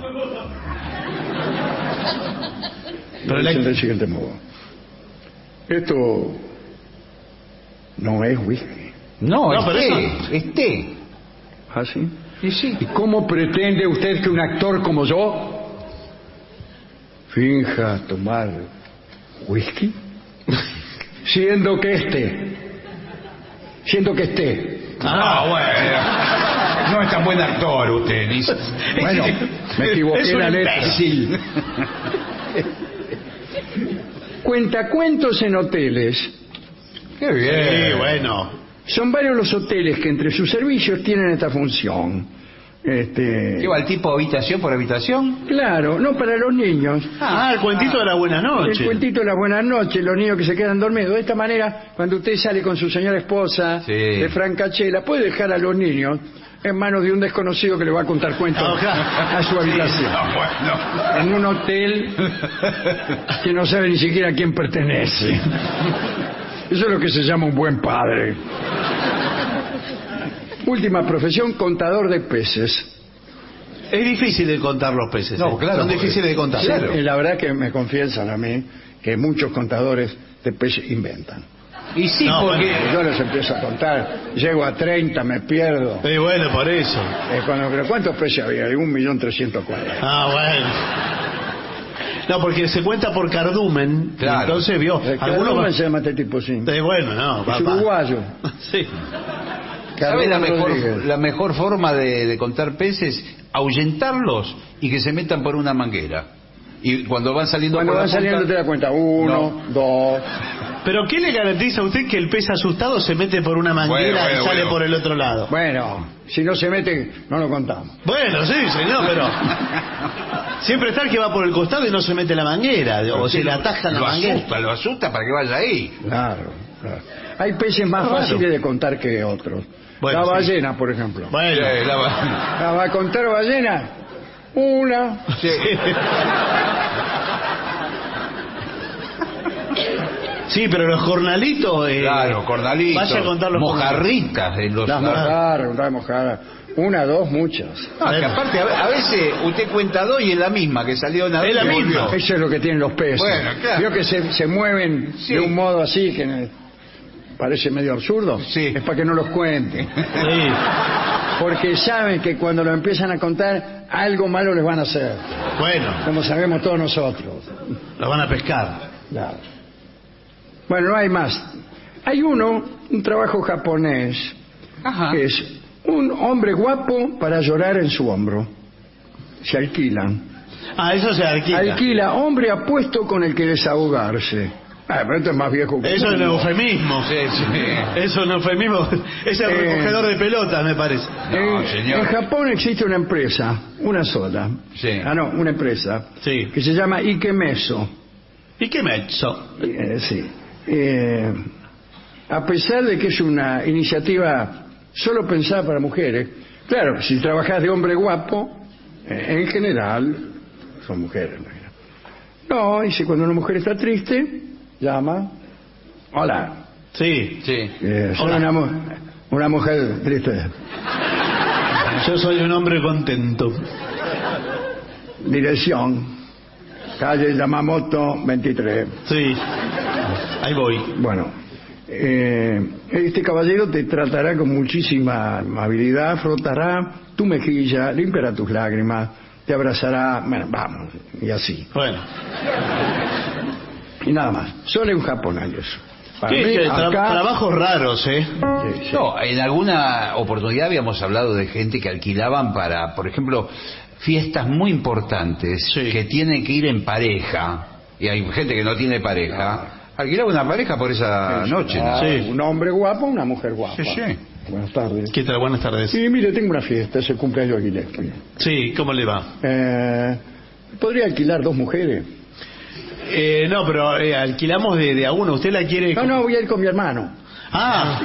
Lo Pero la- dicen del siguiente modo. Esto no es whisky. No, No, es pero té, eso- es té. ¿Ah, sí? Y sí. ¿Y cómo pretende usted que un actor como yo finja tomar whisky? Siendo que este, siendo que este. Ah, bueno. No es tan buen actor usted. Ni... Bueno, me equivoqué Es en un la letra. imbécil. Cuentacuentos en hoteles. Qué bien. Sí, bueno. Son varios los hoteles que entre sus servicios tienen esta función. Este, ¿Qué va el tipo habitación por habitación? claro, no para los niños. Ah, el cuentito de la buena noche. El cuentito de las buenas noches, los niños que se quedan dormidos. De esta manera, cuando usted sale con su señora esposa Sí. de Francachela, puede dejar a los niños en manos de un desconocido que le va a contar cuentos Ah, claro. a su habitación. Ah, bueno. En un hotel que no sabe ni siquiera a quién pertenece. Eso es lo que se llama un buen padre. Última profesión, contador de peces. Es difícil de contar los peces. No, ¿eh? claro, Son porque- difíciles de contar. Claro. Y la verdad que me confiesan a mí que muchos contadores de peces inventan. Y sí, No, porque... Y yo les empiezo a contar, llego a treinta, me pierdo. Sí, bueno, por eso. Eh, cuando, pero ¿cuántos peces había? De un millón trescientos cuarenta. Ah, bueno. No, porque se cuenta por cardumen. Claro. Entonces vio. El Algunos cardumen va- se llama este tipo, sí. Eh, bueno, no, Es papá. uruguayo. Sí. ¿Sabe la Cardumen mejor, Rodríguez. la mejor forma de, de contar peces? Ahuyentarlos y que se metan por una manguera. Y cuando van saliendo Cuando por van la saliendo punta- te das cuenta. Uno, dos. Pero ¿qué le garantiza a usted que el pez asustado se mete por una manguera Bueno, bueno, y sale bueno. por el otro lado? Bueno, si no se mete, no lo contamos. Bueno, sí, señor, pero siempre está el que va por el costado y no se mete la manguera, o se le ataja la lo manguera. asusta, lo asusta para que vaya ahí. Claro, claro. Hay peces más Claro. fáciles de contar que otros. Bueno, la sí. ballena, por ejemplo. Bueno, Eh, la- La va a contar ballena. Una. sí. sí, pero los jornalitos. Eh, Claro, cornalitos, Vaya a contar los mojarritas de los... Las mojadas, las mojadas. Una, dos, muchas. No, que aparte, a, a veces usted cuenta dos y es la misma, que salió una Es la y misma. volvió. Eso es lo que tienen los peces. Bueno, claro. Vio que se, se mueven Sí. de un modo así que eh, parece medio absurdo. Sí. Es para que no los cuenten. Sí. Porque saben que cuando lo empiezan a contar, algo malo les van a hacer. Bueno, Como sabemos todos nosotros. los van a pescar. Claro. Bueno, no hay más. Hay uno, un trabajo japonés, Ajá. que es un hombre guapo para llorar en su hombro. Se alquilan. Ah, eso se alquila. Alquila hombre apuesto con el que desahogarse. Ah, pero esto es más viejo que Eso es un todo. eufemismo. Sí, sí. Eso es un eufemismo. Es el Eh. recogedor de pelotas, me parece. No, en, señor. en Japón existe una empresa, una sola. Sí. Ah, no, una empresa. Sí. Que se llama Ikemeso. ¿Y qué me ha hecho? Eh, sí. Eh, a pesar de que es una iniciativa solo pensada para mujeres, claro, si trabajas de hombre guapo, eh, en general son mujeres. No, dice, cuando una mujer está triste, llama, hola, Sí. Sí. eh, soy Hola. una, mu- una mujer triste. Yo soy un hombre contento. Dirección, calle Yamamoto veintitrés. Sí. Ahí voy. Bueno, eh, este caballero te tratará con muchísima amabilidad, frotará tu mejilla, limpiará tus lágrimas, te abrazará, bueno, vamos, y así. Bueno. Y nada más, solo en japonés eso. Para ¿Qué, mí, qué? Tra- acá- Trabajos raros, ¿eh? Sí, sí. No, en alguna oportunidad habíamos hablado de gente que alquilaban para, por ejemplo, fiestas muy importantes Sí. que tienen que ir en pareja, y hay gente que no tiene pareja, alquilaba una pareja por esa noche. Ah, ¿no? Sí. Un hombre guapo, una mujer guapa. Sí, sí. Buenas tardes. ¿Qué tal? Buenas tardes. Sí, mire, tengo una fiesta, es el cumpleaños de Gillespie. Sí, ¿cómo le va? Eh, ¿Podría alquilar dos mujeres? Eh, no, pero eh, alquilamos de, de a uno. ¿Usted la quiere...? No, no, voy a ir con mi hermano. Ah.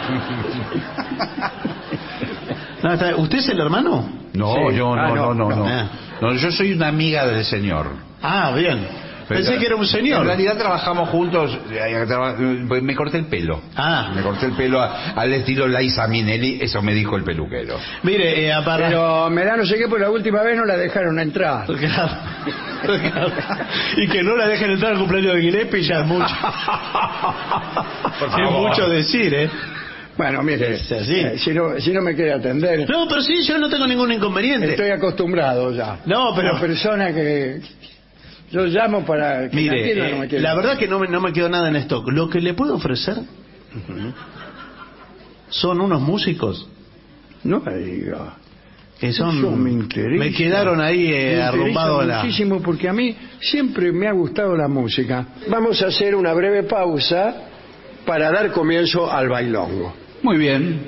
No, está- ¿Usted es el hermano? No, Sí. yo Ah, no, no, no, no, no. no. No, yo soy una amiga del señor. Ah, bien. Pensé que era un señor. En realidad trabajamos juntos, eh, traba- eh, me corté el pelo. Ah. Me corté el pelo a- al estilo Liza Minnelli, eso me dijo el peluquero. Mire, eh, para... Pero me da no sé qué, porque la última vez no la dejaron entrar. Claro. Y que no la dejen entrar al cumpleaños de Gillespie ya es mucho. Por Es favor. mucho decir, ¿eh? Bueno, mire, Sí, sí. eh, si, no, si no me quiere atender, No, pero sí, yo no tengo ningún inconveniente. estoy acostumbrado ya. No, pero- Una persona que yo llamo para que me Mire, atienda, eh, no me quiere. la verdad que no me, no me quedó nada en stock. Lo que le puedo ofrecer son unos músicos No me diga. que son... Eso me interesa. me quedaron ahí eh, Me interesa arrumbados la... muchísimo porque a mí siempre me ha gustado la música. Vamos a hacer una breve pausa para dar comienzo al bailongo. Muy bien.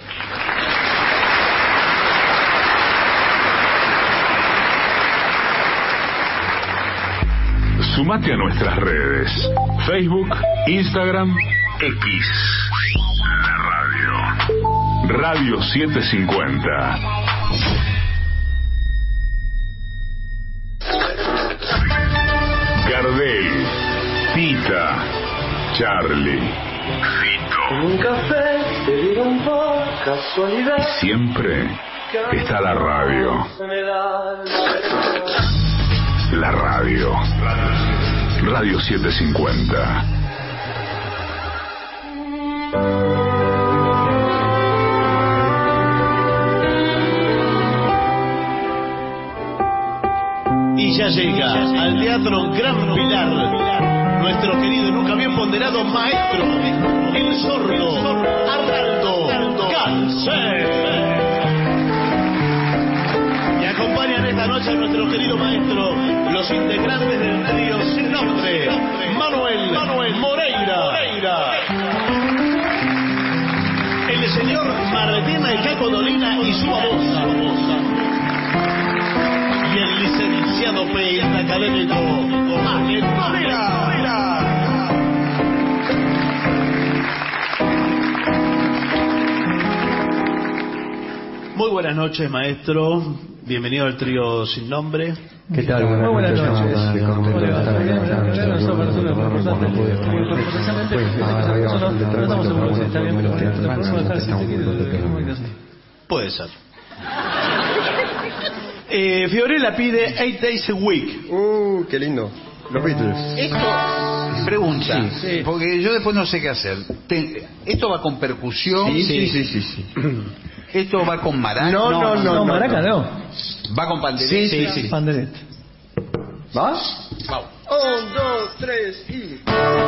Sumate a nuestras redes. Facebook, Instagram, X. La radio. Radio setecientos cincuenta. Gardel, Tita, Charlie, Fito. Un café te dieron por casualidad. Y siempre está la radio. Me da La radio. Radio setecientos cincuenta. Y ya llega al Teatro Gran Pilar nuestro querido y nunca bien ponderado maestro, el sordo Arnaldo Gansé. Y acompañan esta noche a nuestro querido maestro los integrantes del trío sin nombre, Manuel, Manuel Moreira, Moreira, el señor Martín El Caco Dolina y su babosa, y el licenciado periodista académico Ángel Varela. Muy buenas noches, maestro. Bienvenido al trío sin nombre. ¿Qué tal? Muy buenas noches. Puede ser. Eh, Fiorella pide Eight Days a Week. Uh, qué lindo. Los Beatles. Esto, pregunta, sí, sí. Porque yo después no sé qué hacer. Te, ¿Esto va con percusión? Sí, sí, sí, sí, sí. ¿Esto va con maraca? No, no, no, no, no, maraca no. ¿Va con pandereta? Sí, sí, sí. Pandereta. ¿Va? Vamos. Un, dos, tres y...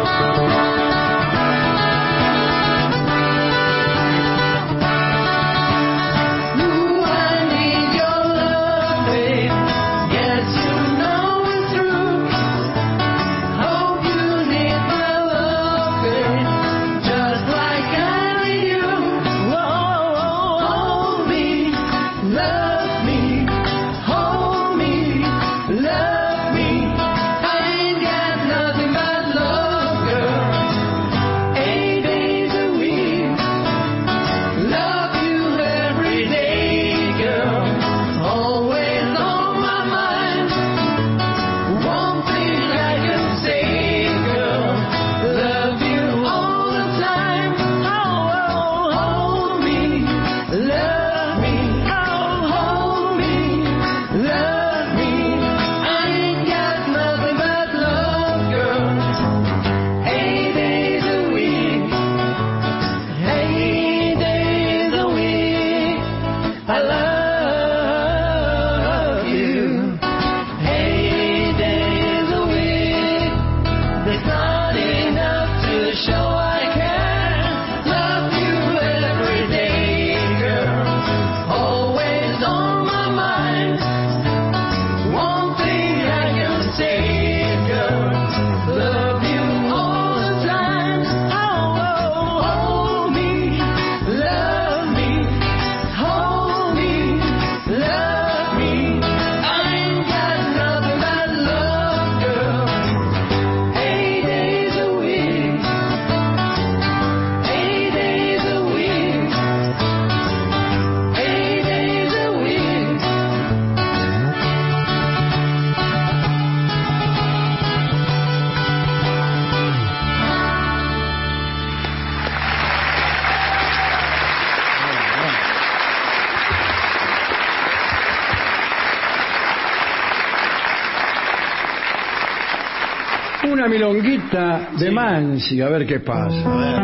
Una milonguita de sí. Mansi, a ver qué pasa. A ver.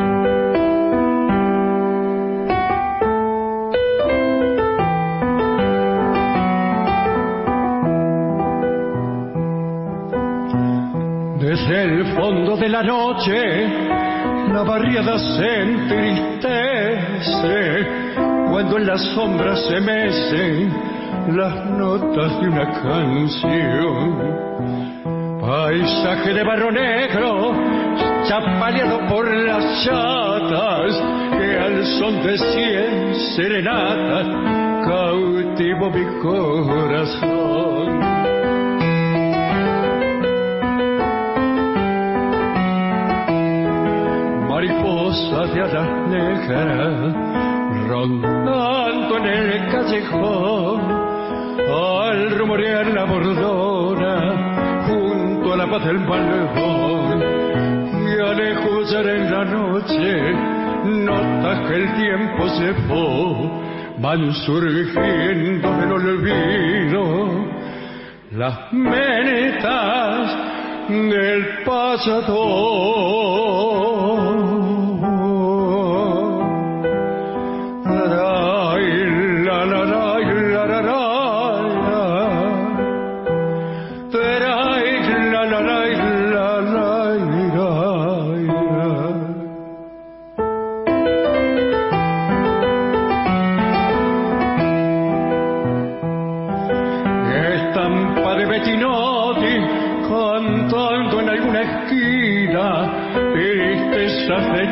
Desde el fondo de la noche, la barriada se entristece cuando en las sombras se mecen las notas de una canción. Paisaje de barro negro, chapaleado por las chatas, que al son de cien serenatas cautivo mi corazón. Mariposas de alas negras, rondando en el callejón, al rumorear la bordona, junto a la paz del balcón, y al escuchar en la noche notas que el tiempo se fue, van surgiendo del olvido las menetas del pasado. La, la, la, la, la, la, la.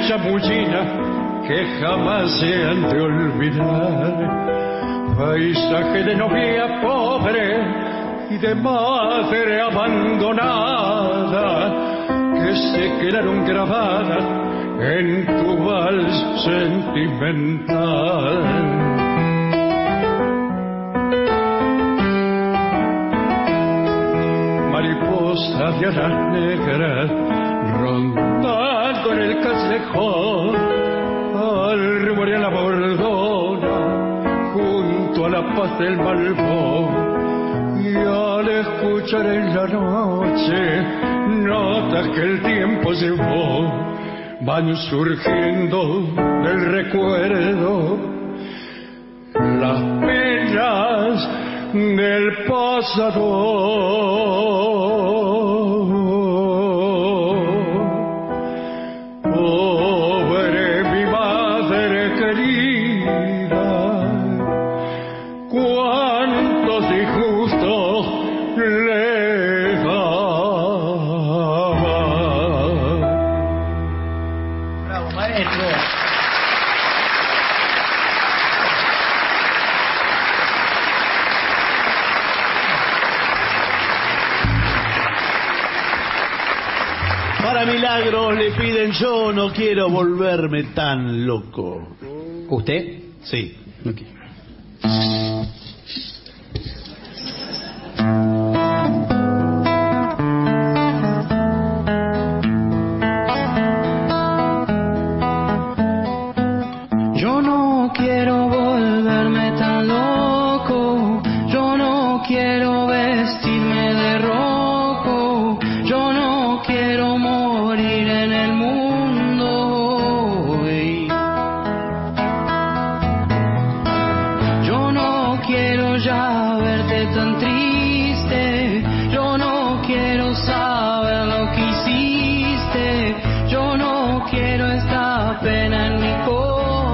chamullina que jamás se han de olvidar. Paisaje de novia pobre y de madre abandonada que se quedaron grabadas en tu vals sentimental. Mariposa de alas negras rondando en el callejón, al rumorear la bordona junto a la paz del Malbón. Y al escuchar en la noche notas que el tiempo llevó, van surgiendo del recuerdo las penas del pasado. Pobre mi madre querida, cuántos disgustos le daba. Bravo, maestro. Para Milagros le piden yo no quiero volverme tan loco. ¿Usted? Sí. Okay. Yo no quiero volverme tan loco, yo no quiero vestirme de rojo, yo no quiero morir en el mundo hoy. Yo no quiero ya verte tan triste, yo no quiero saber lo que hiciste, yo no quiero esta pena en mi corazón.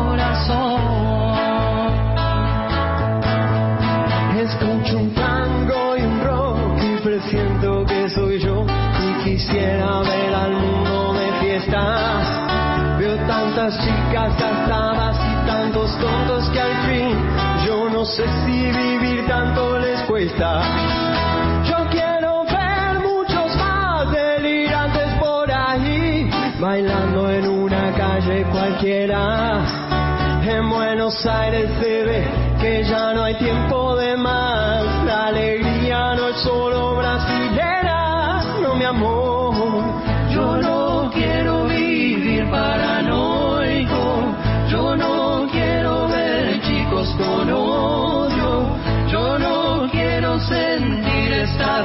Escucho un tango y un rock y presiento que soy yo y quisiera ver al mundo de fiestas. Veo tantas chicas gastadas y tantos tontos que al fin yo no sé si vivir tanto les cuesta. Yo quiero ver muchos más delirantes por ahí bailando en una calle cualquiera. En Buenos Aires se ve que ya no hay tiempo de más. La alegría no es solo brasilera, no mi amor. Yo no quiero vivir paranoico, yo no quiero ver chicos con odio, yo no quiero sentir esta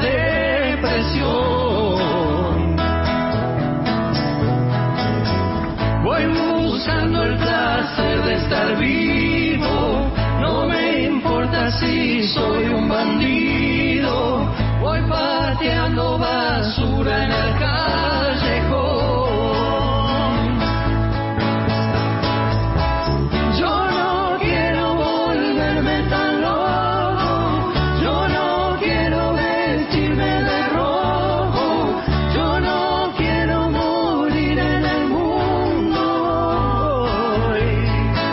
depresión. Voy buscando el placer de estar vivo, no me importa si soy un bandido, voy pateando basura en el callejón. Yo no quiero volverme tan loco, yo no quiero vestirme de rojo, yo no quiero morir en el mundo hoy.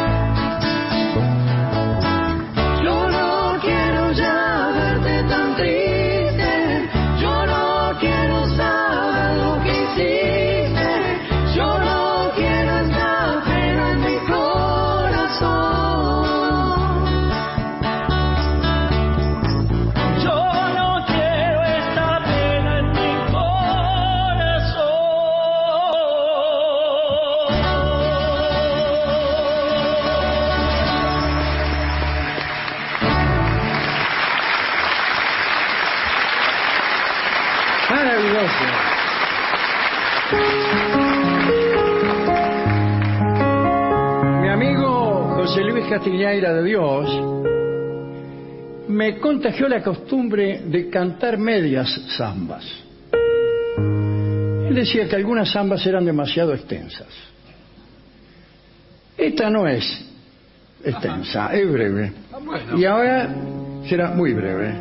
Yo no quiero ya verte tan triste, yo no quiero saber lo que hiciste, yo no quiero esta pena en mi corazón. Yo no quiero esta pena en mi corazón. Maravilloso. Mi amigo José Luis Castiñeira de Dios me contagió la costumbre de cantar medias zambas. Él decía que algunas zambas eran demasiado extensas. Esta no es extensa, es breve. Y ahora será muy breve.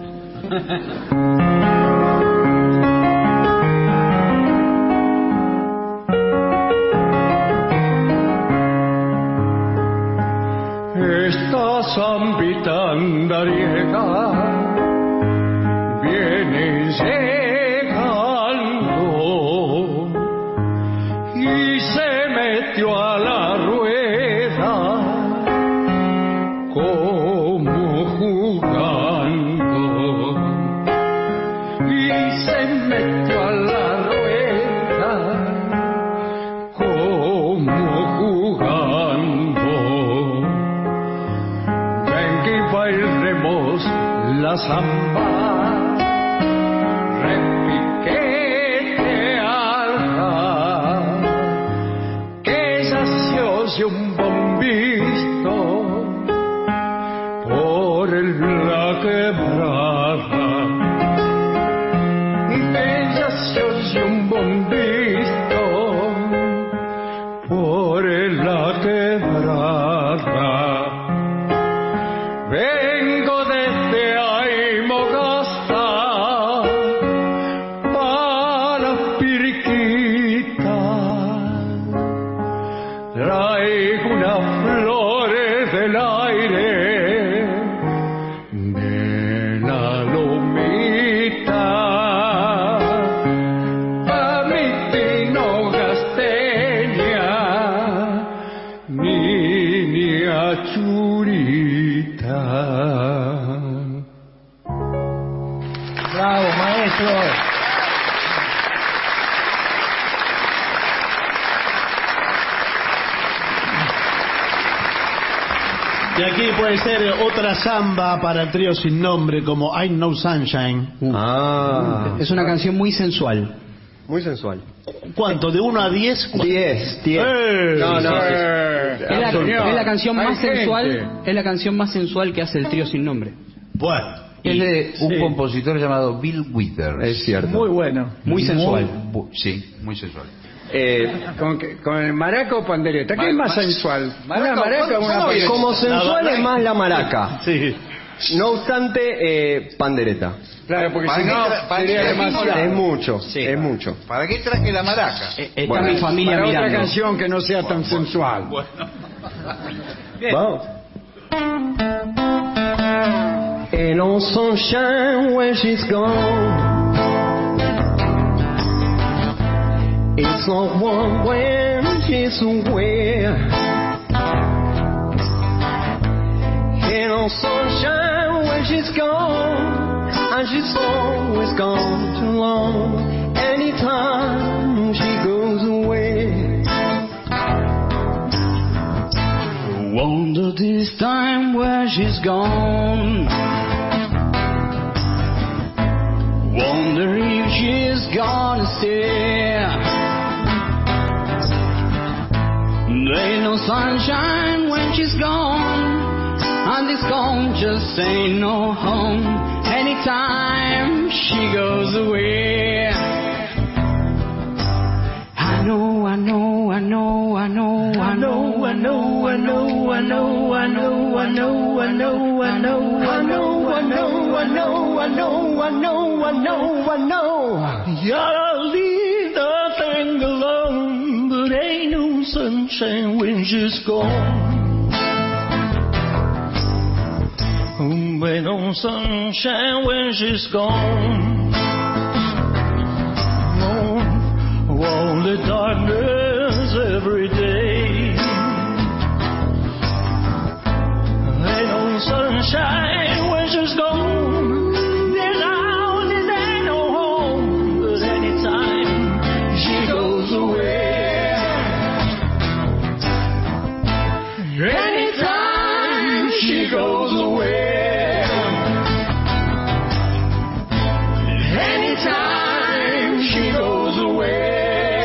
la zambita andariega viene llegando y se metió a la rueda como jugando y se metió a la rueda como jugando. Venga y bailemos la samba, repiqueteada, que ya se oye un bombito por la quebrada, que ya se oye un bombito por la quebrada. Vengo desde Aymogasta para Piriquita, traigo unas flores del aire de la lomita, pa' mi tino gasteña, niña churita. Bravo, maestro. Y aquí puede ser otra samba para el trío sin nombre, como I Know Sunshine. Ah, Es una canción muy sensual. muy sensual. ¿Cuánto? ¿De uno a diez? diez, diez. ¡Eh! No, no. Eh, Es la, señor, es la canción hay más gente. sensual, es la canción más sensual que hace el trío sin nombre. Bueno. Es de un Sí. compositor llamado Bill Withers. Es cierto. Muy bueno. Muy sensual. Bu- sí, muy sensual. Eh, Con, que- con el maraca o pandereta, ¿qué es más sensual? maraca, ¿Una maraca o una ¿cómo pandereta? como sensual es más la maraca. Sí. No obstante, eh, pandereta. Claro, porque ¿Para si qué no tra- para sería qué demasiado. Es mucho, Sí. es mucho. ¿Para qué traje la maraca? Eh, Está Bueno, mi familia Para otra mirando. canción que no sea tan sensual. Vamos. Ain't no sunshine when she's gone. It's not warm when she's away. Ain't no sunshine when she's gone, and she's always gone too long. Anytime she goes away. Wonder this time where she's gone. Wonder if she's gonna stay. There ain't no sunshine when she's gone, and this home just ain't no home. Anytime she goes away. I know, I know, I know, I know, I know, I know, I know, I know, I know, I know, I know, I know, I know, I know, I know, I know, I know, I know, I know. Ya linda tengo alone, but ain't no sunshine when she's gone. Ain't no sunshine when she's gone. No, only darkness every day. Ain't no sunshine when she's gone. This house is ain't no home, but anytime she goes away. Anytime she goes away. Anytime she goes away.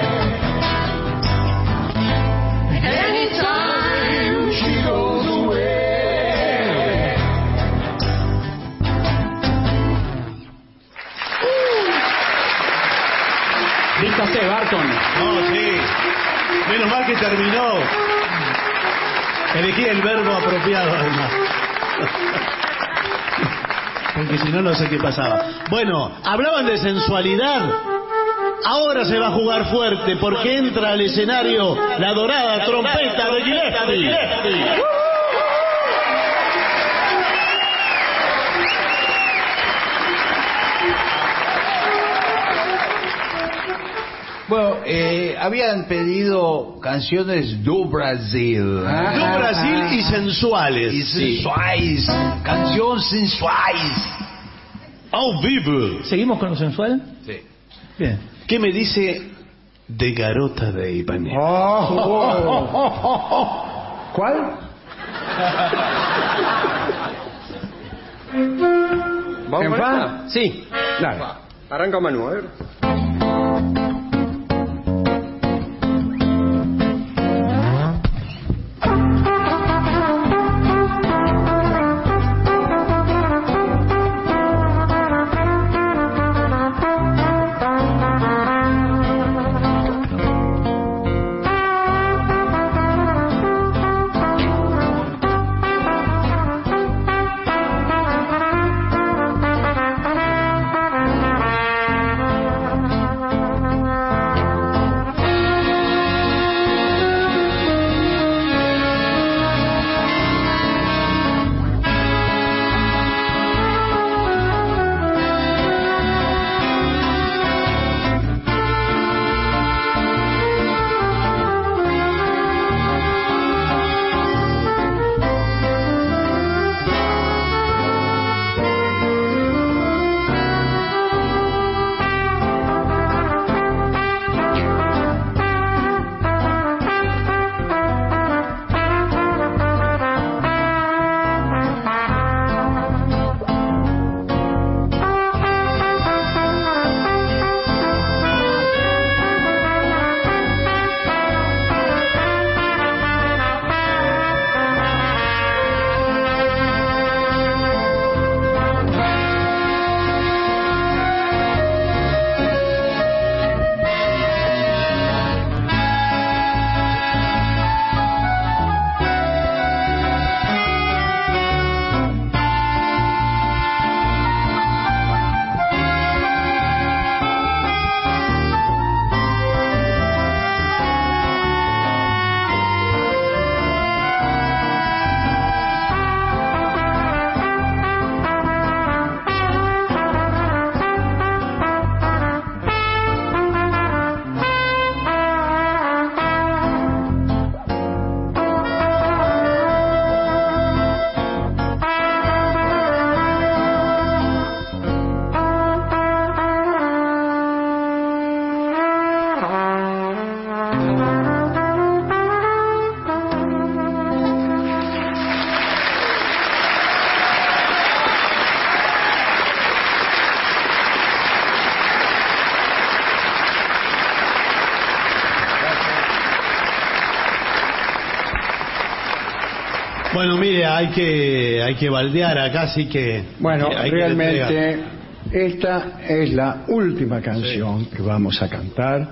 Anytime she goes away. Vístase, Barton. No, sí. Menos mal que terminó. Elegí el verbo apropiado, además. Porque si no, no sé qué pasaba. Bueno, hablaban de sensualidad. Ahora se va a jugar fuerte porque entra al escenario la dorada trompeta de Gillespie. eh, habían pedido canciones do Brasil. Ah, do Brasil ah, y sensuales. Y sensuais. Sí. Canción sensuais. Ao vivo. ¿Seguimos con lo sensual? Sí. Bien. ¿Qué me dice de Garota de Ipanema? Oh, oh, oh, oh, oh. ¿Cuál? ¿Vamos ¿En con fa? esta? Sí. Dale. Arranca Manu, a ver. Bueno, mire, hay que hay que baldear acá, así que... Bueno, hay realmente que esta es la última canción sí. que vamos a cantar.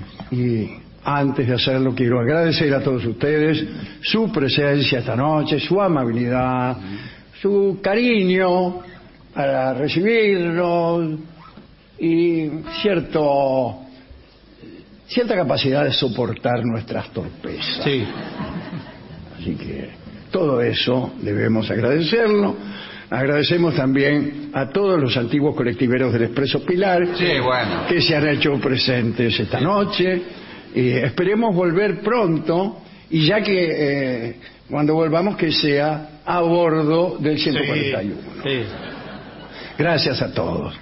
Y antes de hacerlo quiero agradecer a todos ustedes su presencia esta noche, su amabilidad, su cariño para recibirnos y cierto cierta capacidad de soportar nuestras torpezas. Sí. Así que todo eso debemos agradecerlo. Agradecemos también a todos los antiguos colectiveros del Expreso Pilar sí, bueno. que se han hecho presentes esta noche. Y esperemos volver pronto y ya que eh, cuando volvamos que sea a bordo del ciento cuarenta y uno. Sí, sí. Gracias a todos.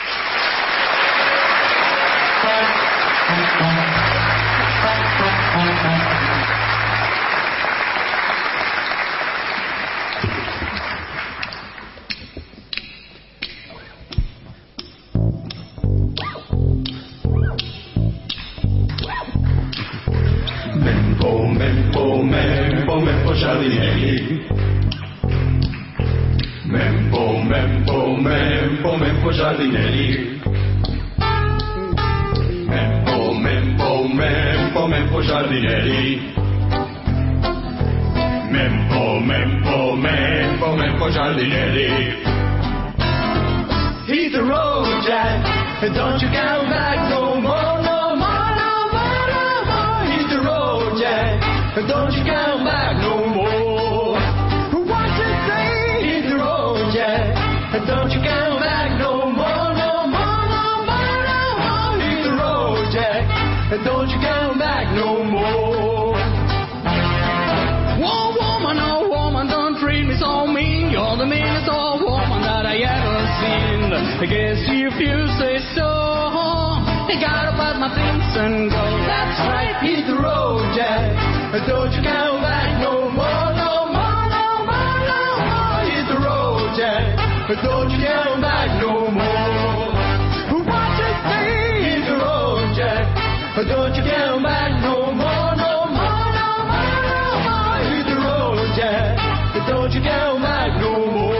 Mempo, mempo, mempo, mempo giardinieri. Mempo, mempo, mempo, mempo giardinieri. Mempo, mempo, mempo, mempo giardinieri. Mempo, mempo, mempo, mempo giardinieri. Hit the road, Jack, and don't you come back no more, no more, no more, no more. Hit the road, Jack, and don't you come back no more. What you say? Hit the road, Jack, and don't you come back no more, no more, no more, no more. Hit the road, Jack, don't you come back no more. Oh woman, oh woman, don't treat me so mean. You're the meanest old woman that I ever seen. I guess if you say so, I gotta pack my things and go. That's right, hit the road, Jack. Don't you come back no more, no more, no more, no more. Hit the road, Jack. Don't you come back no more. What you say? Hit the road, Jack. Don't you come back no more, no more, no more, no more. Hit the road, Jack. Don't you come back no more.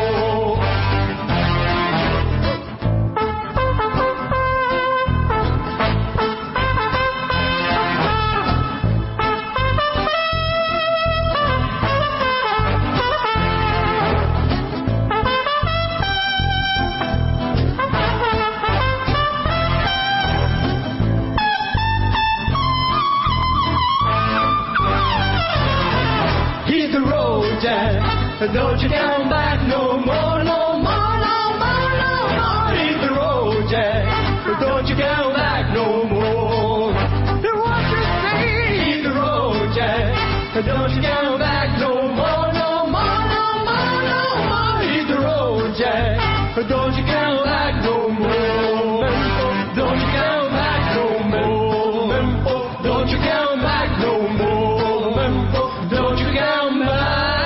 Don't you come back no more, no more, no more, no more. Hit the road, Jack. Don't you come back no more. What you say? Hit the road, Jack. Don't you come back no more, no more, no more, no more. Hit the road, Jack. Don't you come back no more. Don't you come back no more. Don't you come back no more. Don't you come back.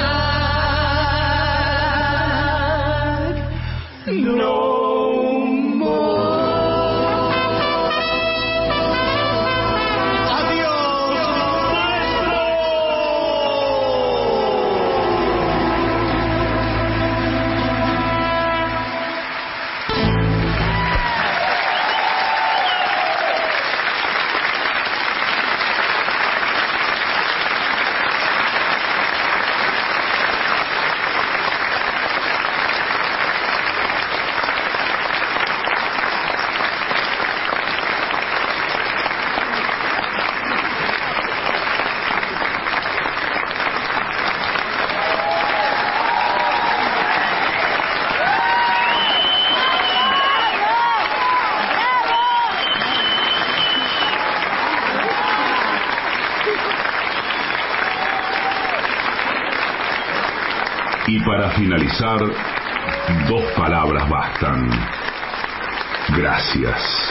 Y para finalizar, dos palabras bastan. Gracias.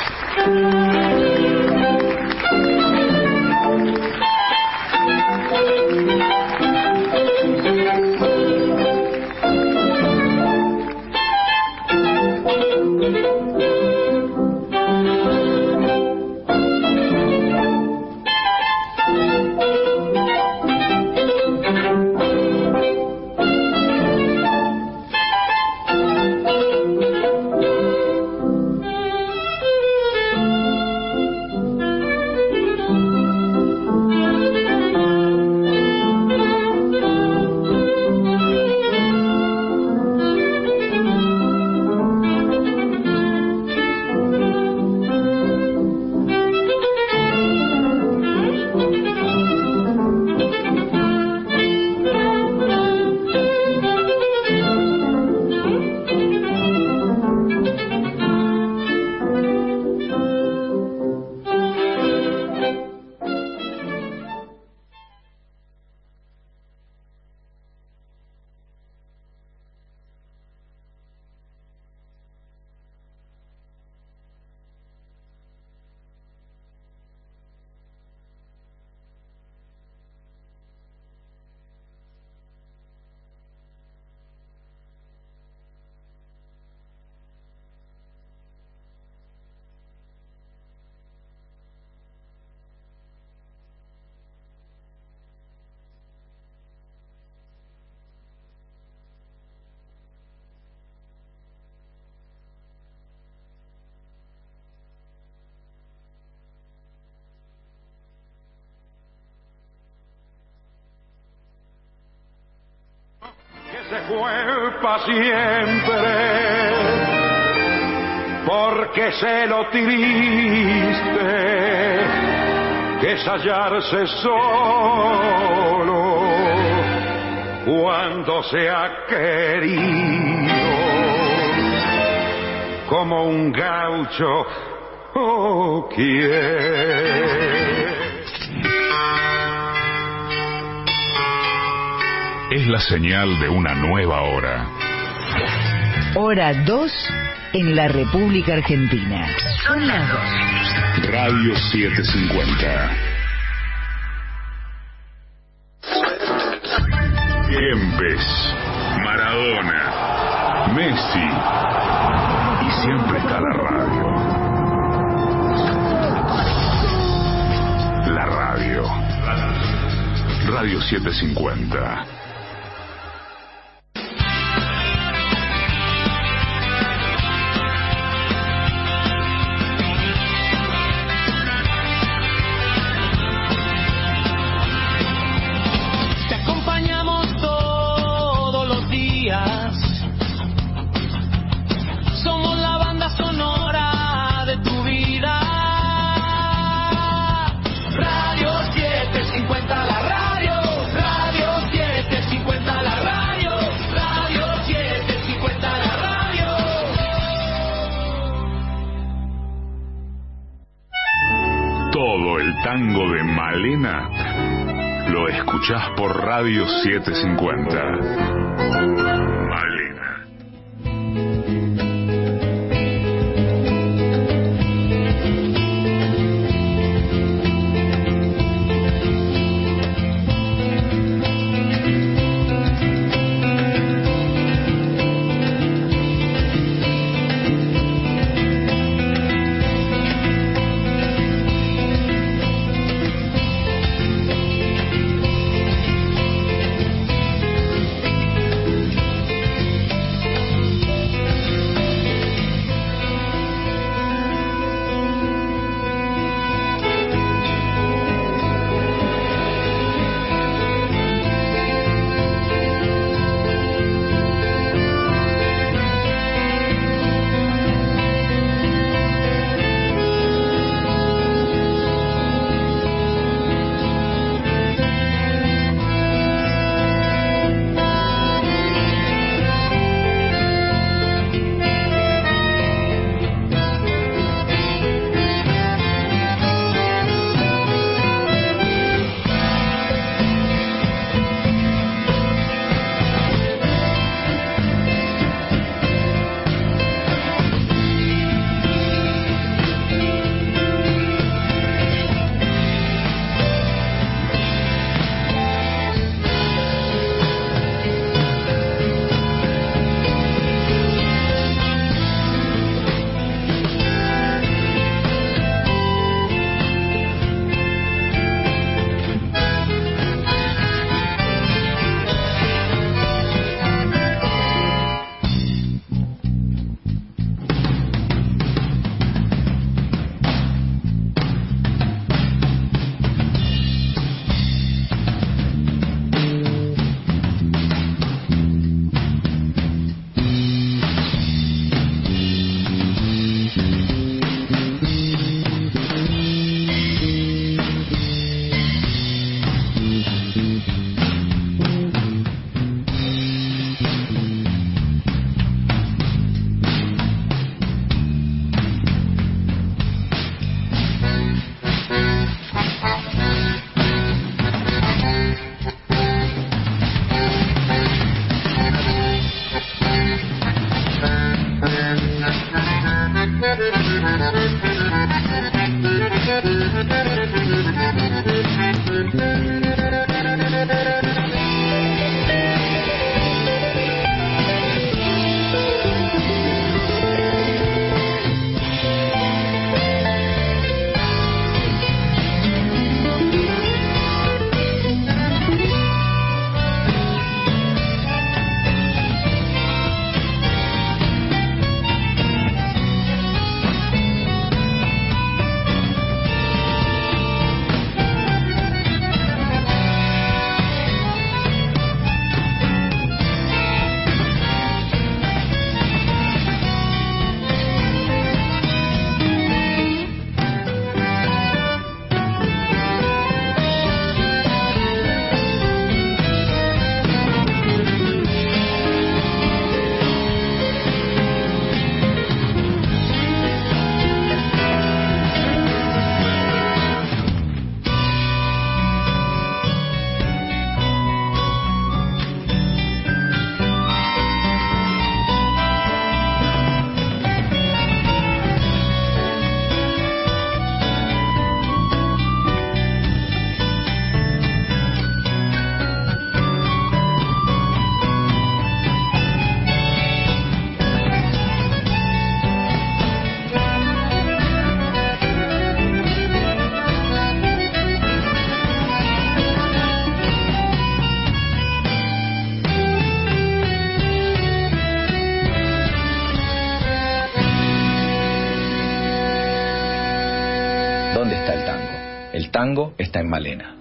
Se fue pa' siempre, porque sé lo triste que es hallarse solo cuando se ha querido, como un gaucho no quiere. Es la señal de una nueva hora. Hora dos en la República Argentina. Son las dos. Radio setecientos cincuenta. Kempes, Maradona, Messi. Y siempre está la radio. La radio. Radio setecientos cincuenta. Tango de Malena lo escuchás por Radio setecientos cincuenta. Malena. ¿Dónde está el tango? El tango está en Malena.